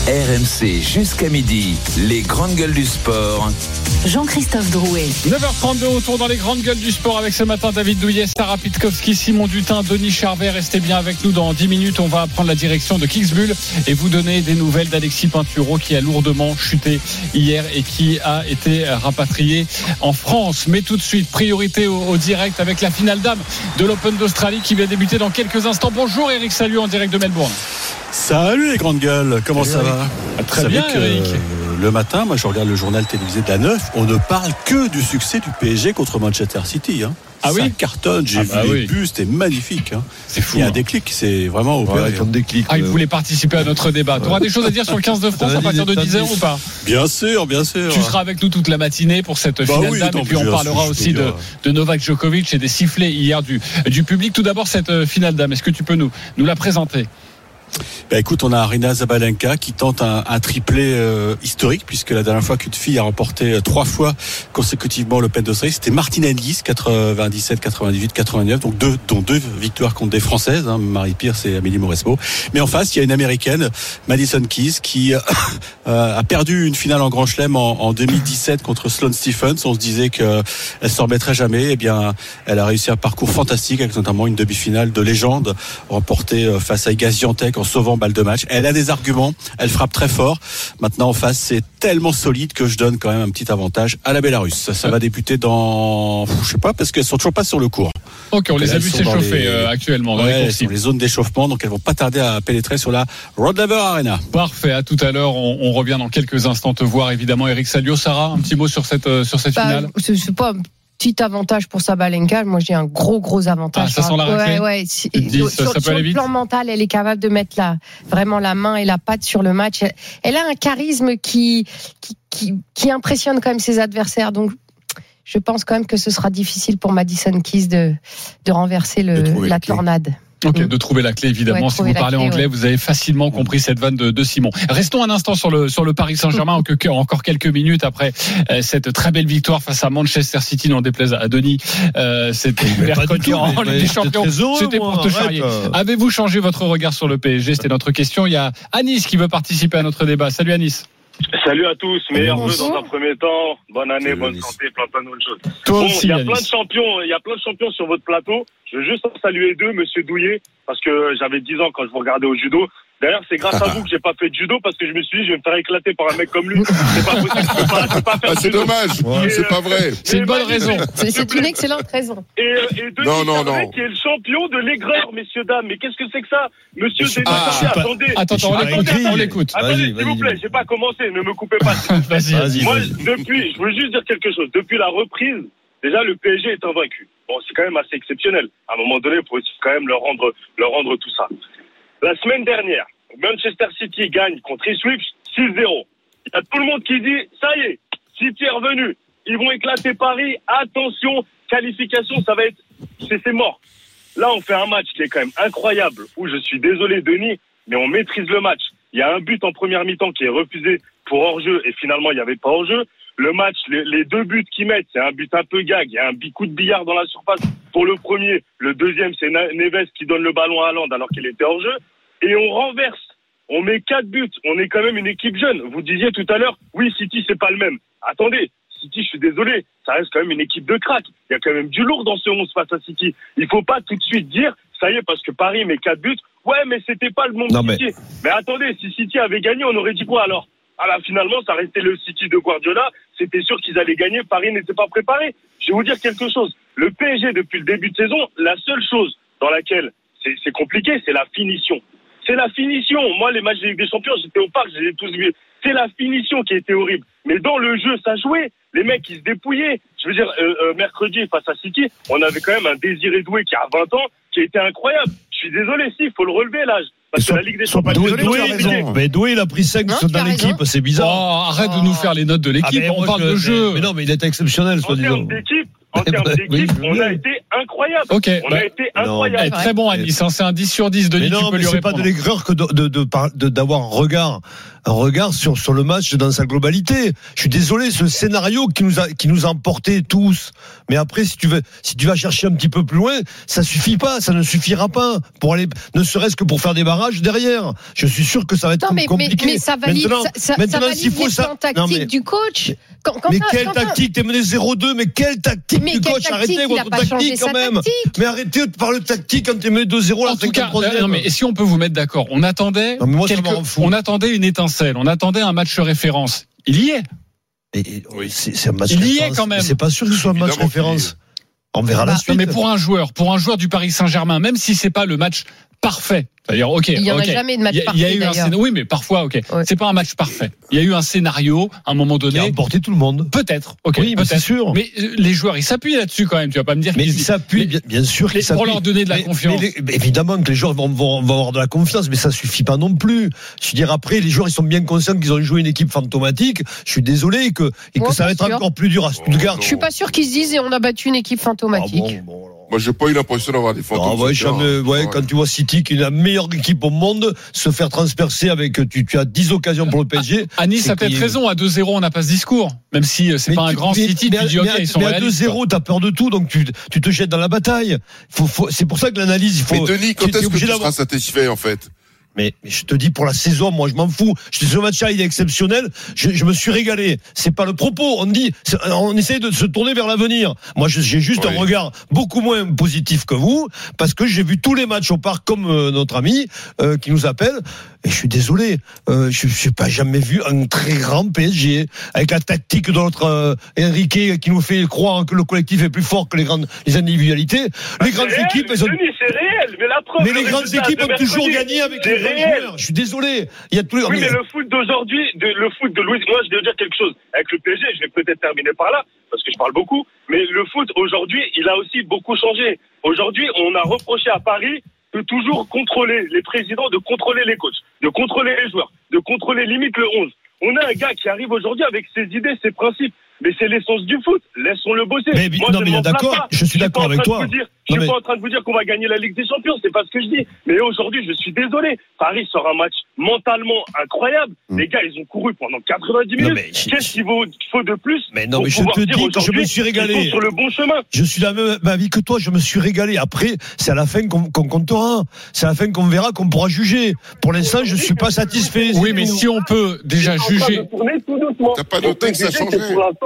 R M C jusqu'à midi, les grandes gueules du sport. Jean-Christophe Drouet. neuf heures trente-deux, autour dans les grandes gueules du sport avec ce matin David Douillet, Sarah Pitkowski, Simon Dutin, Denis Charvet. Restez bien avec nous dans dix minutes. On va prendre la direction de Kitzbühel et vous donner des nouvelles d'Alexis Pinturo qui a lourdement chuté hier et qui a été rapatrié en France. Mais tout de suite, priorité au, au direct avec la finale dame de l'Open d'Australie qui vient débuter dans quelques instants. Bonjour Eric Salio en direct de Melbourne. Salut les grandes gueules, comment Salut ça va? Ah, Très bien que, Eric. Euh, le matin, moi je regarde le journal télévisé de la neuf, on ne parle que du succès du P S G contre Manchester City. Hein. Ah oui, ça cartonne, j'ai ah vu bah les oui. buts, c'était magnifique. Hein. C'est fou. Il y a un hein. déclic, c'est vraiment opéré. Ouais, déclic, ah, il voulait participer à notre débat. Tu auras des choses à dire sur le quinze de France à partir de dix heures ou pas? Bien sûr, bien sûr. Tu seras avec nous toute la matinée pour cette bah finale oui, dame et puis on parlera sûr, aussi de, de Novak Djokovic et des sifflets hier du, du public. Tout d'abord cette finale dame, est-ce que tu peux nous, nous la présenter? Bah écoute, on a Aryna Sabalenka qui tente un, un triplé euh, historique puisque la dernière fois qu'une fille a remporté euh, trois fois consécutivement l'Open d'Australie, c'était Martina Hingis, quatre-vingt-dix-sept, quatre-vingt-dix-huit, quatre-vingt-dix-neuf, donc deux, dont deux victoires contre des Françaises, hein, Marie Pierce et Amélie Mauresmo. Mais en face, il y a une Américaine, Madison Keys, qui euh, a perdu une finale en Grand Chelem en, en deux mille dix-sept contre Sloane Stephens. On se disait qu'elle s'en remettrait jamais. Eh bien, elle a réussi un parcours fantastique avec notamment une demi-finale de légende remportée face à Iga Swiatek en sauvant balle de match. Elle a des arguments, elle frappe très fort. Maintenant en face, c'est tellement solide que je donne quand même un petit avantage à la Bélarusse. Ça, ça va débuter dans, je sais pas, parce qu'elles sont toujours pas sur le court. Ok, on les a vues s'échauffer les... euh, actuellement dans ouais, les courses. Les zones d'échauffement, donc elles vont pas tarder à pénétrer sur la Rod Laver Arena. Parfait. À tout à l'heure. On, on revient dans quelques instants te voir évidemment. Eric Salio, Sarah, un petit mot sur cette euh, sur cette bah, finale. C'est, c'est pas petit avantage pour Sabalenka, moi j'ai un gros gros avantage. Ah, ça sent la raclée. Ouais, ouais. Si, dis, sur, ça, ça sur le vite. Plan mental, elle est capable de mettre la, vraiment la main et la patte sur le match. Elle, elle a un charisme qui, qui, qui, qui impressionne quand même ses adversaires. Donc, je pense quand même que ce sera difficile pour Madison Keys de, de renverser le, de la tornade. Ok, de trouver la clé évidemment. Ouais, si vous parlez clé, anglais, ouais. Vous avez facilement compris cette vanne de, de Simon. Restons un instant sur le sur le Paris Saint-Germain, encore quelques minutes après euh, cette très belle victoire face à Manchester City, n'en déplaise à Denis. Euh, c'était mercredi en Ligue des Champions. C'était pour te charrier. Avez-vous changé votre regard sur le P S G? C'était notre question. Il y a Anis qui veut participer à notre débat. Salut Anis. Salut à tous, meilleurs vœux dans un premier temps, bonne année, bonne santé, plein plein de bonnes choses. Toi bon, aussi, il y a Yanis. plein de champions, il y a plein de champions sur votre plateau. Je veux juste saluer deux, Monsieur Douillet, parce que j'avais dix ans quand je vous regardais au judo. D'ailleurs, c'est grâce à vous que j'ai pas fait de judo parce que je me suis dit, je vais me faire éclater par un mec comme lui. C'est pas possible, je peux pas, je peux pas faire ah, c'est dommage, ouais. C'est pas vrai. C'est une bonne raison. C'est, c'est une excellente raison. Et, et Denis non, non, Charvet, non. qui est le champion de l'aigreur, messieurs, dames. Mais qu'est-ce que c'est que ça? Monsieur Denis ah, Charvet, attendez. Attends, attends, on l'écoute, on l'écoute. Attendez, vas-y, s'il vas-y, vous plaît, vas-y. j'ai pas commencé, ne me coupez pas. Vas-y, vas-y. Moi, vas-y. depuis, je veux juste dire quelque chose. Depuis la reprise, déjà, le P S G est invaincu. Bon, c'est quand même assez exceptionnel. À un moment donné, il faut quand même leur rendre, leur rendre tout ça. La semaine dernière, Manchester City gagne contre Ipswich six zéro. Il y a tout le monde qui dit, ça y est, City est revenu. Ils vont éclater Paris. Attention, qualification, ça va être, c'est, c'est mort. Là, on fait un match qui est quand même incroyable, où je suis désolé, Denis, mais on maîtrise le match. Il y a un but en première mi-temps qui est refusé pour hors-jeu, et finalement, il n'y avait pas hors-jeu. Le match, les, les deux buts qu'ils mettent, c'est un but un peu gag. Il y a un coup de billard dans la surface pour le premier. Le deuxième, c'est Neves qui donne le ballon à Haaland alors qu'il était hors-jeu. Et on renverse. On met quatre buts. On est quand même une équipe jeune. Vous disiez tout à l'heure, oui, City, c'est pas le même. Attendez, City, je suis désolé, ça reste quand même une équipe de crack. Il y a quand même du lourd dans ce onze face à City. Il faut pas tout de suite dire, ça y est, parce que Paris met quatre buts. Ouais, mais c'était pas le monde non, City. Mais... mais attendez, si City avait gagné, on aurait dit quoi alors? Ah là, finalement, ça restait le City de Guardiola. C'était sûr qu'ils allaient gagner. Paris n'était pas préparé. Je vais vous dire quelque chose. Le P S G, depuis le début de saison, la seule chose dans laquelle c'est, c'est compliqué, c'est la finition. C'est la finition. Moi, les matchs de Ligue des Champions, j'étais au parc, je les ai tous vus. C'est la finition qui était horrible. Mais dans le jeu, ça jouait. Les mecs, ils se dépouillaient. Je veux dire, euh, euh, mercredi, face à City, on avait quand même un Désiré Doué qui a vingt ans, qui a été incroyable. Je suis désolé, si, il faut le relever, l'âge. Parce que la Ligue des Champions, Doué, Doué, raison. Mais Doué, il a pris cinq non, dans l'équipe, c'est bizarre. Oh, arrête oh. de nous faire les notes de l'équipe, ah, on parle je, de jeu. Mais non, mais il était exceptionnel, soi-disant. En termes d'équipe, en termes d'équipe, on a été incroyable. Okay, on bah, a été incroyable. Eh, très bon à Nice, hein, c'est un dix sur dix. Denis, mais non, tu peux mais lui c'est répondre. pas de l'aigreur que de, de, de, de, d'avoir un regard, un regard sur, sur le match dans sa globalité. Je suis désolé, ce scénario qui nous a, qui nous a emportés tous. Mais après, si tu veux, si tu vas chercher un petit peu plus loin, ça suffit pas, ça ne suffira pas pour aller, ne serait-ce que pour faire des barrages derrière. Je suis sûr que ça va être non, mais, compliqué. Mais, mais ça valide, maintenant, ça, ça, maintenant, ça valide s'il faut les ça, plans tactiques non, mais, du coach. Quand, quand mais t'as, quelle quand tactique? T'es mené zéro deux, mais quelle tactique mais du quelle coach? tactique, Arrêtez votre tactique quand même. Tactique. Mais arrêtez de parler de tactique quand t'es mené deux zéro à la cinquante-troisième. Non, mais si on peut vous mettre d'accord, on attendait, non, mais moi, quelques, on attendait une étincelle, on attendait un match référence. Il y est. Et, et, oui, c'est, c'est un match Il y référence. est quand même. C'est pas sûr que ce soit un match Évidemment référence. On verra bah, la suite. Non, mais pour un joueur, pour un joueur du Paris Saint-Germain, même si c'est pas le match parfait. C'est-à-dire, ok, il y en okay. a jamais de match il y a, parfait. Il y a eu d'ailleurs. un scénario, oui, mais parfois, ok, ouais. C'est pas un match parfait. Il y a eu un scénario, à un moment donné, qui a emporté tout le monde. Peut-être, ok, oui, mais peut-être. c'est sûr. Mais les joueurs, ils s'appuient là-dessus quand même. Tu vas pas me dire mais qu'ils ils s'appuient, bien, bien sûr, qu'ils pour s'appuient. leur donner de la mais, confiance. Mais les, évidemment que les joueurs vont, vont, vont avoir de la confiance, mais ça suffit pas non plus. Je veux dire, après, les joueurs, ils sont bien conscients qu'ils ont joué une équipe fantomatique. Je suis désolé et que, et ouais, que ça va être sûr. encore plus dur à Stuttgart. Oh, je suis pas sûr qu'ils se disent et on a battu une équipe fantomatique. Ah bon, bon, Moi, j'ai pas eu l'impression d'avoir des fantômes. Ah ouais, jamais, ouais, ouais, quand tu vois City, qui est la meilleure équipe au monde, se faire transpercer avec, tu, tu as dix occasions pour le P S G. À Nice, ça peut être raison. À deux zéro, on n'a pas ce discours. Même si c'est mais pas tu, un grand mais, City, mais, tu dis, ok, mais, ils sont mais à deux zéro, t'as peur de tout, donc tu, tu te jettes dans la bataille. Faut, faut, c'est pour ça que l'analyse, il faut. Mais Denis, quand est-ce que tu seras satisfait, en fait? Mais, mais je te dis, pour la saison, moi, je m'en fous. Ce match-là, il est exceptionnel. Je, je me suis régalé. C'est pas le propos. On dit, on essaye de se tourner vers l'avenir. Moi, j'ai juste oui. un regard beaucoup moins positif que vous, parce que j'ai vu tous les matchs au parc, comme euh, notre ami euh, qui nous appelle. Et je suis désolé. Euh, je n'ai pas jamais vu un très grand P S G avec la tactique de notre euh, Enrique qui nous fait croire que le collectif est plus fort que les grandes les individualités. Bah, les grandes réel, équipes, elles ont... Denis, c'est réel. Mais la preuve. Mais les grandes équipes ont toujours gagné avec les grands joueurs. Je suis désolé. Il y a tous les... Oui, mais le foot d'aujourd'hui, de, le foot de Louis, moi, je vais dire quelque chose. Avec le P S G, je vais peut-être terminer par là, parce que je parle beaucoup. Mais le foot, aujourd'hui, il a aussi beaucoup changé. Aujourd'hui, on a reproché à Paris de toujours contrôler les présidents, de contrôler les coachs, de contrôler les joueurs, de contrôler limite le onze. On a un gars qui arrive aujourd'hui avec ses idées, ses principes. Mais c'est l'essence du foot. Laissons-le bosser. Mais, Moi, non, je mais d'accord. pas. Je suis d'accord avec toi. Dire, je suis mais... pas en train de vous dire qu'on va gagner la Ligue des Champions. C'est pas ce que je dis. Mais aujourd'hui, je suis désolé. Paris sort un match mentalement incroyable. Mm. Les gars, ils ont couru pendant quatre-vingt-dix minutes. Mais... Qu'est-ce qu'il faut de plus? Mais non, mais je te dis que je me suis régalé. Ils sont sur le bon chemin. Je suis dans la même avis que toi. Je me suis régalé. Après, c'est à la fin qu'on, qu'on comptera. C'est à la fin qu'on verra, qu'on pourra juger. Pour l'instant, je suis pas satisfait. Oui, mais si on peut déjà juger. T'as pas noté que ça changeait.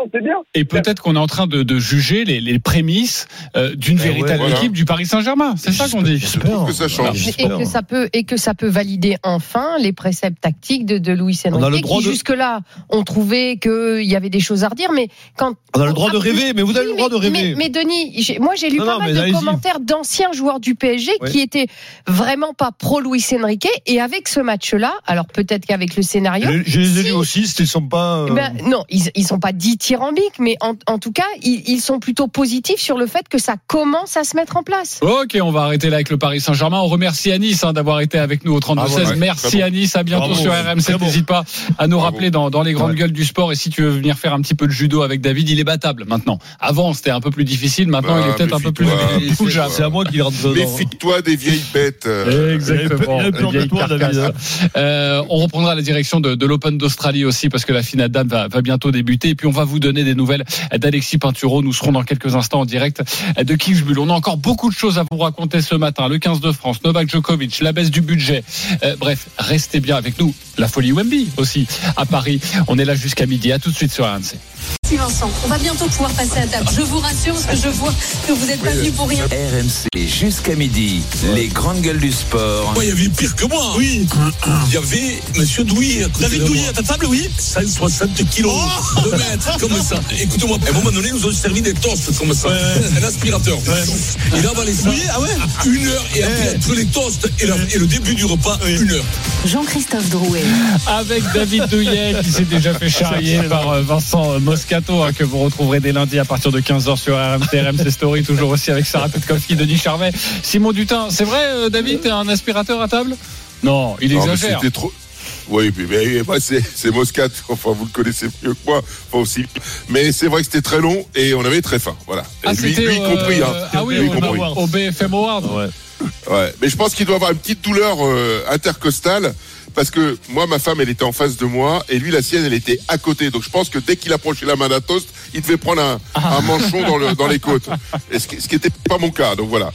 Et peut-être qu'on est en train de, de juger les, les prémices euh, d'une ben véritable ouais, voilà. équipe du Paris Saint-Germain. C'est ça qu'on dit. J'espère que ça change. Et que ça peut et que ça peut valider enfin les préceptes tactiques de, de Luis Enrique, qui de... jusque-là ont trouvé qu'il y avait des choses à redire, mais quand on a le droit de rêver, mais vous avez oui, le droit de rêver. Mais, mais Denis, j'ai, moi j'ai lu non, pas non, mal de allez-y. commentaires d'anciens joueurs du P S G ouais. qui étaient vraiment pas pro Luis Enrique, et avec ce match-là, alors peut-être qu'avec le scénario, je, je les ai lus aussi, ils sont pas. Euh... Ben, non, ils, ils sont pas dithyrambiques, mais en, en tout cas, ils, ils sont plutôt positifs sur le fait que ça commence à se mettre en place. Ok, on va arrêter là avec le Paris Saint-Germain. On remercie Anis hein, d'avoir été avec nous au trente-deux seize. Ah ouais, Merci bon. Anis, à bientôt Bravo. sur R M C. N'hésite pas à nous Bravo. rappeler dans, dans les grandes ouais. gueules du sport. Et si tu veux venir faire un petit peu de judo avec David, il est battable maintenant. Avant, c'était un peu plus difficile. Maintenant, bah, il est peut-être un peu plus bougeable. C'est à moi qu'il rentre dedans. Méfie-toi des vieilles bêtes. Exactement. Euh, on reprendra la direction de, de l'Open d'Australie aussi, parce que la finale dame va, va bientôt débuter. Et puis, on va vous donner des nouvelles d'Alexis Pinturo. Nous serons dans quelques instants en direct de Kitzbühel. On a encore beaucoup de choses à vous raconter ce matin. Le quinze de France, Novak Djokovic, la baisse du budget. Euh, bref, restez bien avec nous. La folie Wemby aussi à Paris. On est là jusqu'à midi. À tout de suite sur R M C. Merci Vincent. On va bientôt pouvoir passer à table. Je vous rassure parce que je vois que vous n'êtes pas venu pour rien. R M C jusqu'à midi. Les grandes gueules du sport. Moi, il y avait pire que moi. Oui. Il y avait Monsieur Douillet. David Douillet à ta table, oui. cent soixante kilos oh de mètres, comme ça. Écoutez-moi, à un moment donné, ils nous ont servi des toasts comme ça. Ouais. Un aspirateur. Ouais. Il a avalé ça. Oui, ah ouais. Une heure et après, ouais. entre les toasts et, la, et le début du repas, ouais. une heure. Jean-Christophe Drouet. Avec David Douillet, qui s'est déjà fait charrier par Vincent Moscato, hein, que vous retrouverez dès lundi à partir de quinze heures sur R M C, R M C Story, toujours aussi avec Sarah Petkovski, Denis Charvet, Simon Dutin. C'est vrai, David, t'es un aspirateur à table? Non, il exagère. Non, c'était trop... Oui, mais, mais bah, c'est, c'est Moscat. Enfin, vous le connaissez mieux que moi. Enfin, aussi. Mais c'est vrai que c'était très long et on avait très faim. Voilà. Ah, lui, c'était, lui euh, compris. Hein. Ah oui, lui au, compris. au B F M Award. Ouais. Ouais. Mais je pense qu'il doit avoir une petite douleur euh, intercostale. Parce que moi, ma femme, elle était en face de moi et lui, la sienne, elle était à côté. Donc je pense que dès qu'il approchait la main d'un toast, il devait prendre un, ah. un manchon dans, le, dans les côtes. Et ce qui n'était pas mon cas. Donc voilà.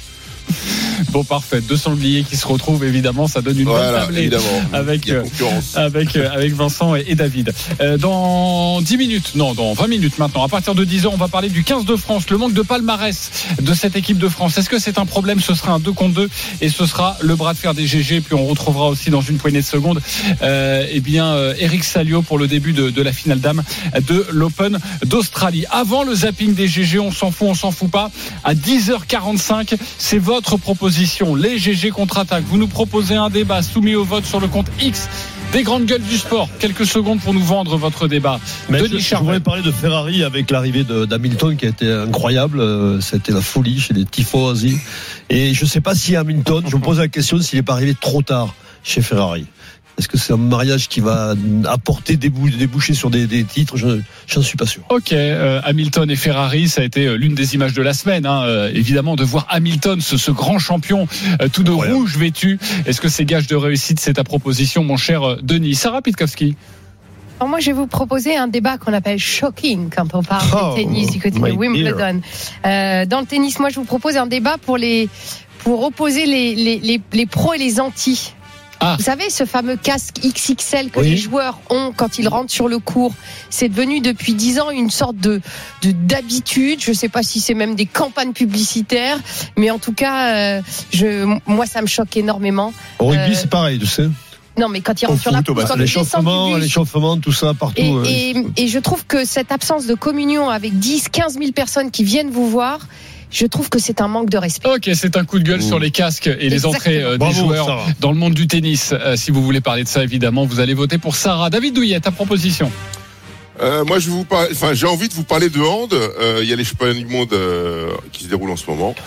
Bon, parfait. deux sangliers qui se retrouvent, évidemment, ça donne une voilà, bonne tablée avec, euh, avec, euh, avec Vincent et, et David. Euh, dans dix minutes, non, dans vingt minutes maintenant, à partir de dix heures, on va parler du quinze de France, le manque de palmarès de cette équipe de France. Est-ce que c'est un problème? Ce sera un deux contre deux et ce sera le bras de fer des G G. Puis on retrouvera aussi dans une poignée de secondes euh, eh bien, euh, Eric Salio pour le début de, de la finale dame de l'Open d'Australie. Avant le zapping des G G, on s'en fout, on s'en fout pas. À dix heures quarante-cinq, c'est votre proposition. Les G G contre-attaque. Vous nous proposez un débat soumis au vote sur le compte X des grandes gueules du sport. Quelques secondes pour nous vendre votre débat. Mais Denis je, je voudrais parler de Ferrari avec l'arrivée de, d'Hamilton qui a été incroyable. C'était la folie chez les tifosi. Et je ne sais pas si Hamilton, je me pose la question s'il n'est pas arrivé trop tard chez Ferrari. Est-ce que c'est un mariage qui va apporter des débouchés sur des, des titres? Je n'en suis pas sûr. Ok, euh, Hamilton et Ferrari, ça a été l'une des images de la semaine. Hein. Euh, évidemment, de voir Hamilton, ce, ce grand champion, euh, tout de Incroyable. Rouge vêtu. Est-ce que c'est gage de réussite? C'est ta proposition, mon cher euh, Denis. Sarah Pitkowski. Alors moi, je vais vous proposer un débat qu'on appelle shocking quand on parle oh, de tennis du côté de Wimbledon. Euh, dans le tennis, moi, je vous propose un débat pour les pour opposer les les les, les pros et les anti. Ah. Vous savez, ce fameux casque X X L que oui. les joueurs ont quand ils rentrent sur le court, c'est devenu depuis dix ans une sorte de, de d'habitude. Je ne sais pas si c'est même des campagnes publicitaires, mais en tout cas, euh, je, moi, ça me choque énormément. Au rugby, euh, c'est pareil, tu sais. Non, mais quand ils rentrent sur la pousse, bah, l'échauffement, l'échauffement, tout ça, partout. Et, euh, et, et je trouve que cette absence de communion avec dix, quinze mille personnes qui viennent vous voir, je trouve que c'est un manque de respect. Ok, c'est un coup de gueule mmh. sur les casques et les Exactement. entrées euh, des Bravo, joueurs Sarah. Dans le monde du tennis. Euh, si vous voulez parler de ça, évidemment, vous allez voter pour Sarah. David Douillet, ta proposition. Euh, moi, je vous parle, enfin, j'ai envie de vous parler de hand. Euh, il y a les championnats du monde euh, qui se déroulent en ce moment,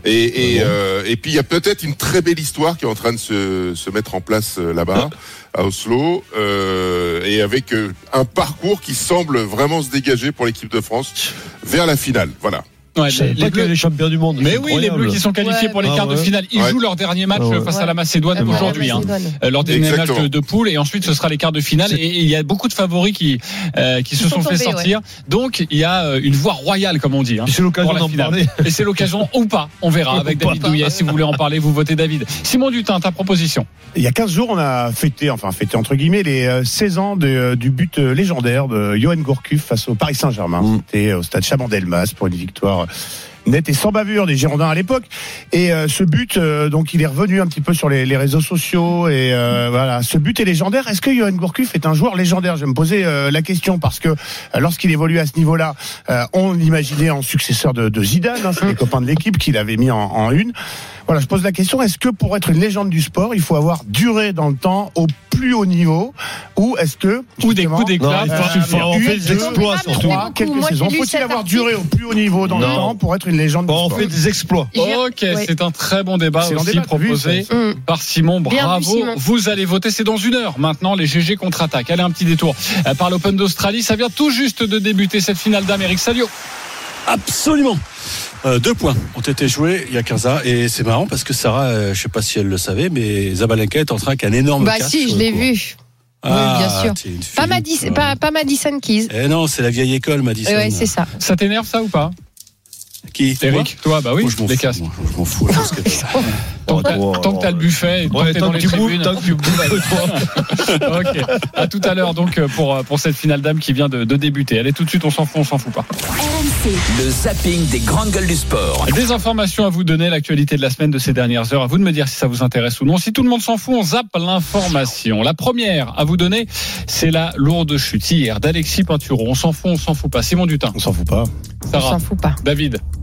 et et, euh, et puis il y a peut-être une très belle histoire qui est en train de se, se mettre en place euh, là-bas, à Oslo, euh, et avec euh, un parcours qui semble vraiment se dégager pour l'équipe de France vers la finale. Voilà. Ouais, les, les, bleus, les champions du monde. Mais oui, les Bleus qui sont qualifiés ouais, pour les quarts ah ouais. de finale. Ils ouais. jouent leur dernier match ouais. face ouais. à la Macédoine ouais. aujourd'hui, hein, leur dernier match de, de poule, et ensuite ce sera les quarts de finale. Et il y a beaucoup de favoris qui euh, qui se sont, sont tombés, fait sortir. Ouais. Donc il y a une voie royale, comme on dit. Hein, c'est l'occasion d'en parler. Et c'est l'occasion ou pas. On verra avec David Douillet. Si vous voulez en parler, vous votez David. Simon Dutin, ta proposition. Il y a quinze jours, on a fêté, enfin fêté entre guillemets, les seize ans de, du but légendaire de Johan Gourcuff face au Paris Saint-Germain. Mmh. C'était au stade Chabandelmas pour une victoire net et sans bavure des Girondins à l'époque. Et euh, ce but, euh, donc il est revenu un petit peu sur les, les réseaux sociaux. Et euh, voilà, ce but est légendaire. Est-ce que Johan Gourcuff est un joueur légendaire? Je vais me poser euh, la question parce que euh, lorsqu'il évoluait à ce niveau-là, euh, on l'imaginait en successeur de, de Zidane. Hein, c'est les copains de l'équipe qui l'avaient mis en, en une. Voilà, je pose la question, est-ce que pour être une légende du sport, il faut avoir duré dans le temps au plus haut niveau, ou est-ce que ou des coups d'éclat, il faut, faut avoir fait des exploits sur trois, quelques saisons. Faut-il avoir duré au plus haut niveau dans non. le temps pour être une légende bon, du sport? On fait des exploits. Ok, oui. C'est un très bon débat c'est aussi débat proposé vu, par Simon. Bravo. Simon. Vous allez voter, c'est dans une heure. Maintenant, les G G contre-attaque. Allez, un petit détour par l'Open d'Australie. Ça vient tout juste de débuter cette finale d'Amérique. Salio. Absolument. Euh, deux points ont été joués il y a quinze ans et c'est marrant parce que Sarah, euh, je sais pas si elle le savait, mais Zabalenka est en train qu'un énorme bah casque. Si, je l'ai vu. Ah, oui, bien sûr. Pas, Madis, euh... pas, pas Madison Keys. Eh non, c'est la vieille école, Madison. Ouais, c'est ça. Ça t'énerve ça ou pas? Qui? Eric, toi, bah oui, moi, je m'en les fous, casques. Moi, je m'en fous. Je pense que... Tant, oh, tant que t'as le buffet, et tant ouais, que t'es dans les tribunes. Tant que tu bouges, toi. Ok. À tout à l'heure, donc, pour, pour cette finale d'âme qui vient de, de débuter. Allez, tout de suite, on s'en fout, on s'en fout pas. R M C. Le zapping des grandes gueules du sport. Des informations à vous donner, l'actualité de la semaine de ces dernières heures. À vous de me dire si ça vous intéresse ou non. Si tout le monde s'en fout, on zappe l'information. La première à vous donner, c'est la lourde chute hier d'Alexis Pinturo. On s'en fout, on s'en fout pas. Simon Dutin. On s'en fout pas. Sarah. On s'en fout pas. David.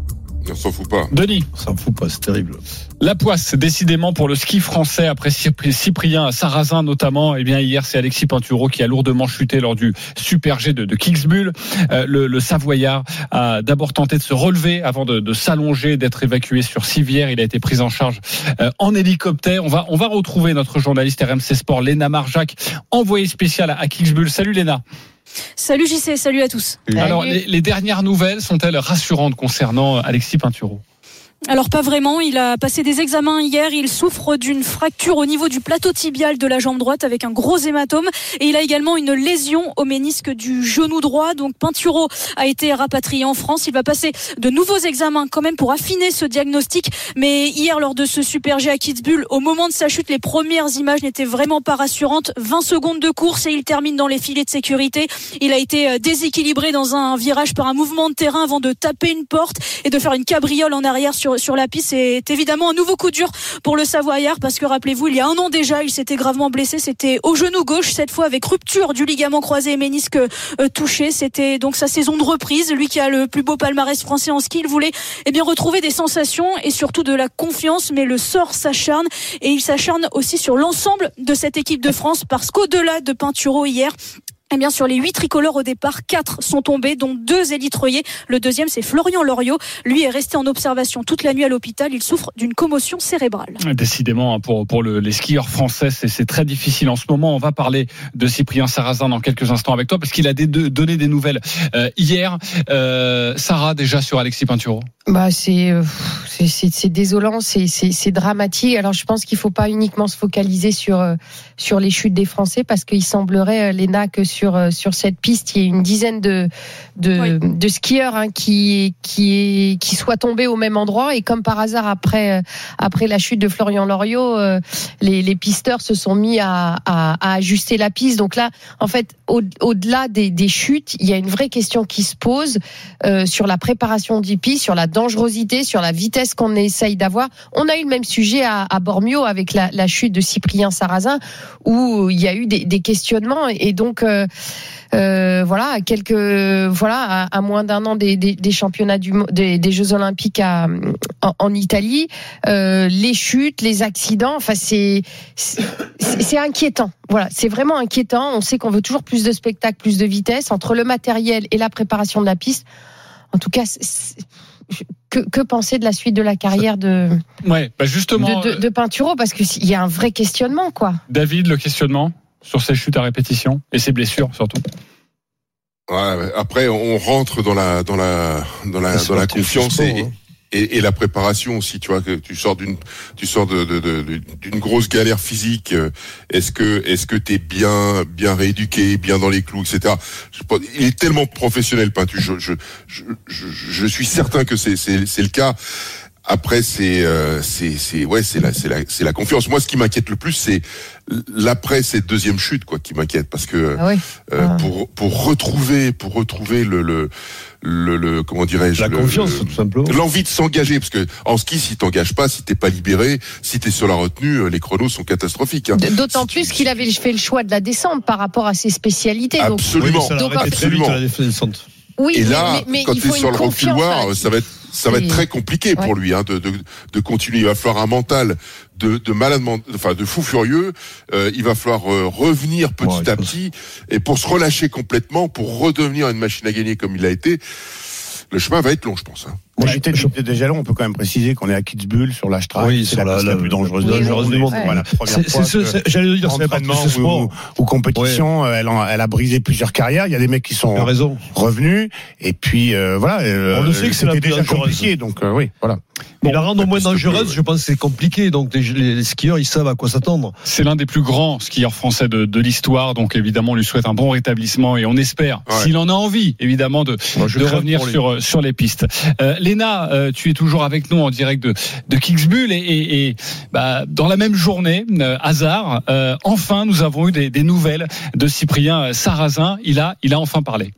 On s'en fout pas. Denis. On s'en fout pas, c'est terrible. La poisse, décidément, pour le ski français, après Cyprien Sarrazin notamment. Eh bien, hier, c'est Alexis Pinturo qui a lourdement chuté lors du Super G de, de Kitzbühel. Euh, le, le Savoyard a d'abord tenté de se relever avant de, de s'allonger, d'être évacué sur civière. Il a été pris en charge euh, en hélicoptère. On va, on va retrouver notre journaliste R M C Sport, Léna Marjac, envoyée spéciale à Kitzbühel. Salut Léna. Salut J C, salut à tous. Alors, les, les dernières nouvelles sont-elles rassurantes concernant Alexis Pinturo ? Alors pas vraiment, il a passé des examens hier, il souffre d'une fracture au niveau du plateau tibial de la jambe droite avec un gros hématome et il a également une lésion au ménisque du genou droit. Donc Pinturo a été rapatrié en France, il va passer de nouveaux examens quand même pour affiner ce diagnostic, mais hier lors de ce Super G à Kitzbühel, au moment de sa chute, les premières images n'étaient vraiment pas rassurantes. vingt secondes de course et il termine dans les filets de sécurité. Il a été déséquilibré dans un virage par un mouvement de terrain avant de taper une porte et de faire une cabriole en arrière sur Sur, sur la piste. C'est évidemment un nouveau coup dur pour le Savoyard parce que rappelez-vous, il y a un an déjà, il s'était gravement blessé. C'était au genou gauche, cette fois avec rupture du ligament croisé et ménisque euh, touché. C'était donc sa saison de reprise. Lui qui a le plus beau palmarès français en ski, il voulait eh bien retrouver des sensations et surtout de la confiance. Mais le sort s'acharne et il s'acharne aussi sur l'ensemble de cette équipe de France parce qu'au-delà de Pinturo hier, eh bien, sur les huit tricolores au départ, quatre sont tombés, dont deux élytres. Le deuxième, c'est Florian Loriot. Lui est resté en observation toute la nuit à l'hôpital. Il souffre d'une commotion cérébrale. Décidément, pour, pour le, les skieurs français, c'est, c'est très difficile en ce moment. On va parler de Cyprien Sarrazin dans quelques instants avec toi, parce qu'il a des, de, donné des nouvelles euh, hier. Euh, Sarah, déjà sur Alexis Pinturo. Bah, c'est, c'est, c'est, c'est désolant, c'est, c'est, c'est dramatique. Alors, je pense qu'il faut pas uniquement se focaliser sur, sur les chutes des Français, parce qu'il semblerait, Léna, que sur, sur cette piste, il y a une dizaine de, de, oui. de skieurs hein, qui, qui, qui soient tombés au même endroit. Et comme par hasard, après, après la chute de Florian Loriot, euh, les, les pisteurs se sont mis à, à, à ajuster la piste. Donc là, en fait, au, au-delà des, des chutes, il y a une vraie question qui se pose euh, sur la préparation du piste, sur la dangerosité, sur la vitesse qu'on essaye d'avoir. On a eu le même sujet à, à Bormio avec la, la chute de Cyprien Sarrazin, où il y a eu des, des questionnements. Et donc, euh, euh, voilà, à quelques, voilà, à, à moins d'un an des, des, des championnats du, des, des Jeux Olympiques à, en, en Italie, euh, les chutes, les accidents, enfin, c'est, c'est, c'est inquiétant. Voilà, c'est vraiment inquiétant. On sait qu'on veut toujours plus de spectacles, plus de vitesse entre le matériel et la préparation de la piste. En tout cas, c'est, Que, que penser de la suite de la carrière de, ouais, bah justement, de, de, de Pinturo, parce qu'il y a un vrai questionnement, quoi. David, le questionnement sur ses chutes à répétition et ses blessures surtout. Ouais, après, on rentre dans la dans la dans la dans la confiance et, hein. et et la préparation aussi. Tu vois que tu sors d'une tu sors de, de, de d'une grosse galère physique. Est-ce que est-ce que t'es bien bien rééduqué, bien dans les clous, et cetera. Je, il est tellement professionnel, Pintu. Je je je je, je suis certain que c'est c'est c'est le cas. Après, c'est euh, c'est c'est ouais, c'est la c'est la c'est la confiance. Moi, ce qui m'inquiète le plus, c'est l'après cette deuxième chute, quoi, qui m'inquiète, parce que ah oui. euh, ah. pour pour retrouver pour retrouver le le le, le comment dirais-je la le, confiance le, tout simplement, l'envie de s'engager, parce que en ski, si t'engages pas, si t'es pas libéré, si t'es sur la retenue, les chronos sont catastrophiques. Hein. D'autant si plus tu, qu'il avait fait le choix de la descente par rapport à ses spécialités. Absolument. Donc, oui, donc absolument. La descente. Oui, et mais, là, mais, mais quand il tu faut es sur le reculoir, ça va être ça va être très compliqué pour ouais. lui hein, de, de de continuer. Il va falloir un mental de de malade, enfin de fou furieux. Euh, il va falloir euh, revenir petit ouais, à petit et pour se relâcher complètement, pour redevenir une machine à gagner comme il a été. Le chemin va être long, je pense. Hein. Moi, j'étais déjà long. On peut quand même préciser qu'on est à Kitzbühel sur la Strasse. Oui, c'est la, la, la, la plus dangereuse, oui, dangereuse oui, du monde. ouais. Voilà, première c'est, fois c'est, c'est, j'allais le dire, c'est entraînement ce sport. Ou, ou compétition. Ouais. Elle, a, elle a brisé plusieurs carrières. Il y a des mecs qui sont revenus. Et puis euh, voilà. On le sait que c'est la plus déjà dangereuse. compliqué. Donc euh, oui, voilà. Bon, la rendre moins dangereuse, je pense que c'est compliqué. Donc les, les, les skieurs, ils savent à quoi s'attendre. C'est l'un des plus grands skieurs français de, de l'histoire. Donc évidemment, on lui souhaite un bon rétablissement et on espère, ouais. s'il en a envie, évidemment, de, Moi, de revenir sur sur les pistes. Euh, Léna, euh, tu es toujours avec nous en direct de de Kitzbühel et, et, et bah, dans la même journée, euh, hasard, euh, enfin nous avons eu des, des nouvelles de Cyprien Sarrazin. Il a il a enfin parlé.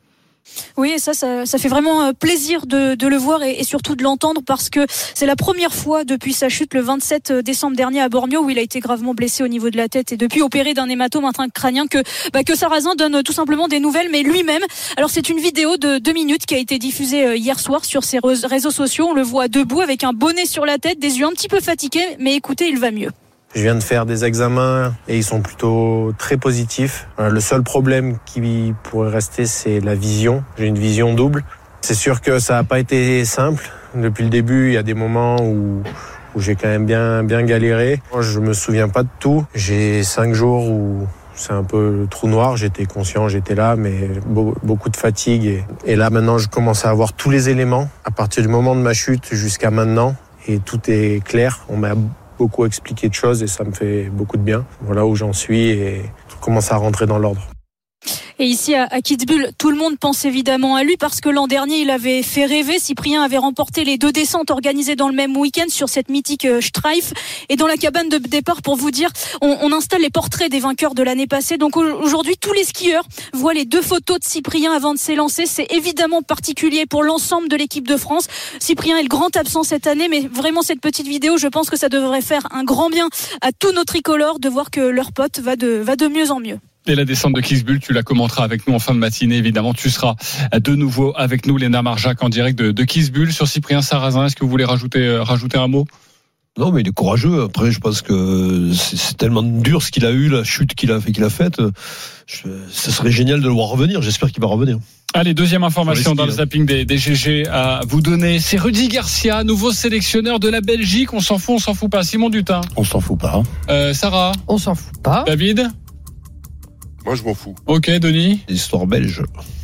Oui, et ça, ça, ça fait vraiment plaisir de, de le voir et, et surtout de l'entendre parce que c'est la première fois depuis sa chute le vingt-sept décembre dernier à Bormio où il a été gravement blessé au niveau de la tête et depuis opéré d'un hématome intracrânien que, bah, que Sarrazin donne tout simplement des nouvelles, mais lui-même. Alors c'est une vidéo de deux minutes qui a été diffusée hier soir sur ses réseaux sociaux. On le voit debout avec un bonnet sur la tête, des yeux un petit peu fatigués, mais écoutez, il va mieux. Je viens de faire des examens et ils sont plutôt très positifs. Le seul problème qui pourrait rester, c'est la vision. J'ai une vision double. C'est sûr que ça n'a pas été simple. Depuis le début, il y a des moments où, où j'ai quand même bien, bien galéré. Moi, je me souviens pas de tout. J'ai cinq jours où c'est un peu le trou noir. J'étais conscient, j'étais là, mais beaucoup de fatigue. Et, et là, maintenant, je commence à avoir tous les éléments à partir du moment de ma chute jusqu'à maintenant. Et tout est clair. On m'a beaucoup expliqué de choses et ça me fait beaucoup de bien. Voilà où j'en suis et tout commence à rentrer dans l'ordre. Et ici à, à Kitzbühel, tout le monde pense évidemment à lui parce que l'an dernier, il avait fait rêver. Cyprien avait remporté les deux descentes organisées dans le même week-end sur cette mythique Streif. Et dans la cabane de départ, pour vous dire, on, on installe les portraits des vainqueurs de l'année passée. Donc aujourd'hui, tous les skieurs voient les deux photos de Cyprien avant de s'élancer. C'est évidemment particulier pour l'ensemble de l'équipe de France. Cyprien est le grand absent cette année, mais vraiment cette petite vidéo, je pense que ça devrait faire un grand bien à tous nos tricolores de voir que leur pote va de, va de mieux en mieux. Et la descente de Kitzbühel, tu la commenteras avec nous en fin de matinée. Évidemment, tu seras de nouveau avec nous, Léna Marjac, en direct de, de Kitzbühel sur Cyprien Sarrazin. Est-ce que vous voulez rajouter, euh, rajouter un mot ? Non, mais il est courageux. Après, je pense que c'est, c'est tellement dur ce qu'il a eu, la chute qu'il a fait, qu'il a faite. Je, ce serait génial de le voir revenir. J'espère qu'il va revenir. Allez, deuxième information dans le zapping des, des G G à vous donner. C'est Rudy Garcia, nouveau sélectionneur de la Belgique. On s'en fout, on s'en fout pas. Simon Dutin. On s'en fout pas. Euh, Sarah. On s'en fout pas. David. Moi, je m'en fous. Ok, Denis. Histoire belge.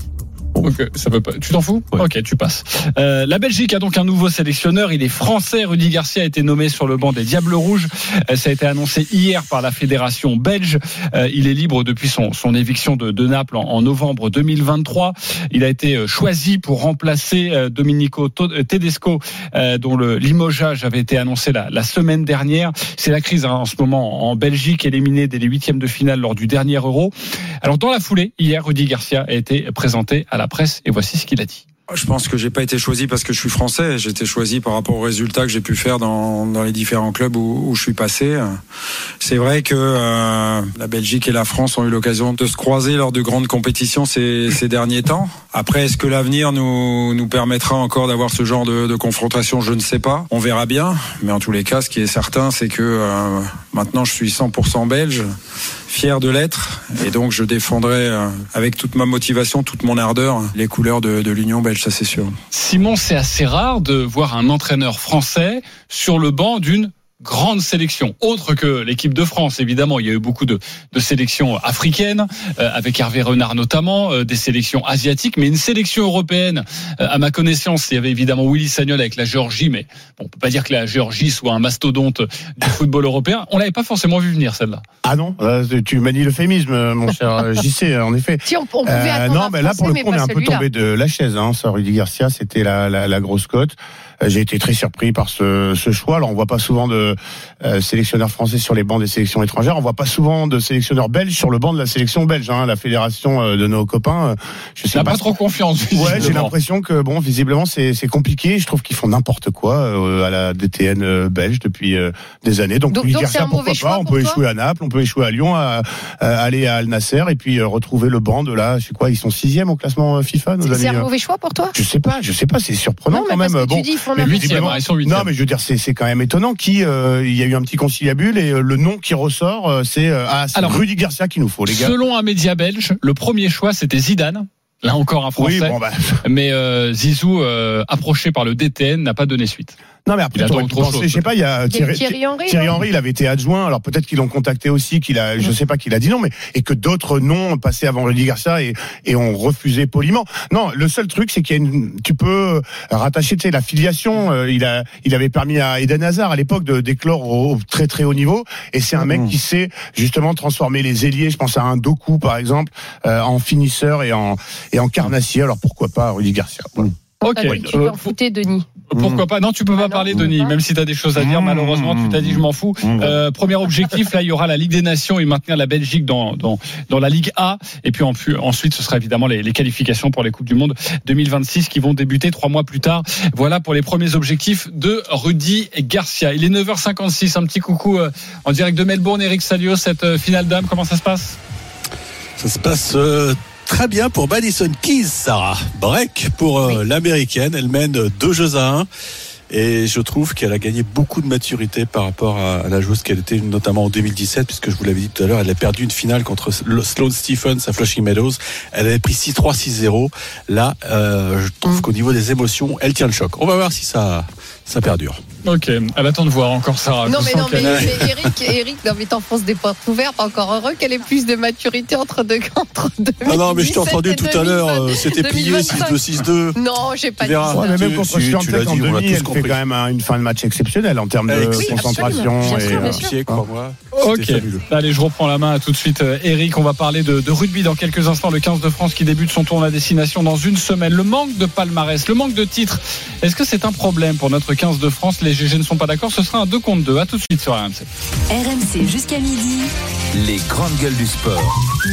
Ok, ça peut pas. Tu t'en fous ? Ouais. Ok, tu passes. Euh, la Belgique a donc un nouveau sélectionneur. Il est français. Rudy Garcia a été nommé sur le banc des Diables Rouges. Euh, ça a été annoncé hier par la fédération belge. Euh, il est libre depuis son, son éviction de, de Naples en, en novembre deux mille vingt-trois. Il a été choisi pour remplacer euh, Domenico Tedesco, euh, dont le limogeage avait été annoncé la, la semaine dernière. C'est la crise hein, en ce moment en Belgique, éliminé dès les huitièmes de finale lors du dernier Euro. Alors dans la foulée, hier, Rudy Garcia a été présenté à la presse et voici ce qu'il a dit. Je pense que j'ai pas été choisi parce que je suis français. J'ai été choisi par rapport aux résultats que j'ai pu faire dans, dans les différents clubs où, où je suis passé. C'est vrai que euh, la Belgique et la France ont eu l'occasion de se croiser lors de grandes compétitions ces, ces derniers temps. Après, est-ce que l'avenir nous, nous permettra encore d'avoir ce genre de, de confrontation ? Je ne sais pas. On verra bien. Mais en tous les cas, ce qui est certain, c'est que euh, maintenant, je suis cent pour cent belge, fier de l'être. Et donc, je défendrai euh, avec toute ma motivation, toute mon ardeur, les couleurs de, de l'Union belge. Ça c'est sûr. Simon, c'est assez rare de voir un entraîneur français sur le banc d'une grande sélection, autre que l'équipe de France. Évidemment, il y a eu beaucoup de, de sélections africaines, euh, avec Hervé Renard notamment, euh, des sélections asiatiques, mais une sélection européenne, euh, à ma connaissance, il y avait évidemment Willy Sagnol avec la Géorgie, mais bon, on peut pas dire que la Géorgie soit un mastodonte du football européen. On l'avait pas forcément vu venir, celle-là. Ah non, euh, tu manies l'euphémisme, mon cher J C, en effet. Si on, on pouvait euh, attendre non, mais là, pour le coup, on est un peu celui-là. tombé de la chaise. Hein, ça, Rudy Garcia, c'était la, la, la grosse cote. J'ai été très surpris par ce, ce choix. Alors, on voit pas souvent de euh, sélectionneurs français sur les bancs des sélections étrangères. On voit pas souvent de sélectionneurs belges sur le banc de la sélection belge. Hein, la fédération euh, de nos copains. Euh, je sais n'a pas, pas trop confiance. Ouais, j'ai l'impression que bon, visiblement, c'est, c'est compliqué. Je trouve qu'ils font n'importe quoi euh, à la D T N euh, belge depuis euh, des années. Donc, donc, Rudy donc Garcia, pourquoi pas ? On peut toi échouer à Naples, on peut échouer à Lyon, à, à aller à Al Nasser et puis euh, retrouver le banc de là. Je sais quoi, ils sont sixième au classement FIFA. Nos c'est, amis, c'est un euh... mauvais choix pour toi ? Je sais pas, je sais pas. C'est surprenant non, quand mais même. Bon, tu dis, mais huitième, ils sont huitième. Non, mais je veux dire, c'est, c'est quand même étonnant. Qui, euh, il y a eu un petit conciliabule et euh, le nom qui ressort, euh, c'est, euh, ah, c'est Alors, Rudy Garcia qu'il nous faut, les gars. Selon un média belge, le premier choix c'était Zidane. Là encore un Français. Oui, bon, bah... Mais euh, Zizou, euh, approché par le D T N, n'a pas donné suite. Non mais après t'aurais pu penser, je sais pas, il y a Thierry, Thierry Henry, Thierry Henry, il avait été adjoint, alors peut-être qu'ils l'ont contacté aussi, qu'il a, je sais pas, qu'il a dit non, mais et que d'autres noms passaient avant Rudy Garcia et et ont refusé poliment. Non, le seul truc c'est qu'il y a une, tu peux rattacher, tu sais, la filiation. Il a, il avait permis à Eden Hazard à l'époque de d'éclore au très très haut niveau, et c'est un mec qui sait justement transformer les ailiers. Je pense à un Doku par exemple, euh, en finisseur et en et en carnassier. Alors pourquoi pas Rudy Garcia. Voilà. Ok. Tu peux en fouter, Denis. Pourquoi pas? Non, tu peux pas parler, Denis, même si tu as des choses à dire. Malheureusement, tu t'as dit je m'en fous. Euh, premier objectif, là, il y aura la Ligue des Nations et maintenir la Belgique dans dans dans la Ligue A. Et puis en, ensuite, ce sera évidemment les, les qualifications pour les Coupes du Monde deux mille vingt-six qui vont débuter trois mois plus tard. Voilà pour les premiers objectifs de Rudy Garcia. Il est neuf heures cinquante-six. Un petit coucou euh, en direct de Melbourne. Eric Salio, cette euh, finale d'âme, comment ça se passe? Ça se passe euh, très bien pour Madison Keys, Sarah. Break pour euh, oui. l'américaine. Elle mène deux jeux à un. Et je trouve qu'elle a gagné beaucoup de maturité par rapport à la joueuse qu'elle était, notamment en deux mille dix-sept, puisque je vous l'avais dit tout à l'heure, elle a perdu une finale contre Sloane Stephens à Flushing Meadows. Elle avait pris six trois, six zéro. Là, euh, je trouve qu'au niveau des émotions, elle tient le choc. On va voir si ça, ça perdure. Ok, elle attend de voir encore Sarah. Non, Je mais sens non, mais, qu'elle a- mais Eric, Eric, non, mais t'enfonces des portes ouvertes. Encore heureux qu'elle ait plus de maturité entre deux, entre deux. Non, non, mais je t'ai entendu tout à l'heure, euh, c'était plié six deux, six deux. Non, j'ai pas Tu dit verras. ça. Ouais, mais même Tu- contre tu- tu l'as Swiatek en dit, on l'a demi, tous elle fait compris. quand même un- une fin de match exceptionnelle en termes de Oui, concentration. absolument. Bien et, sûr, bien euh, sûr. Pied, crois-moi. Ok, C'était fabuleux. allez, je reprends la main tout de suite. Euh, Eric, on va parler de, de rugby dans quelques instants. Le quinze de France qui débute son tournoi à destination dans une semaine. Le manque de palmarès, le manque de titres, est-ce que c'est un problème pour notre quinze de France? Les G G ne sont pas d'accord, ce sera un deux contre deux. À tout de suite sur R M C. R M C jusqu'à midi. Les grandes gueules du sport.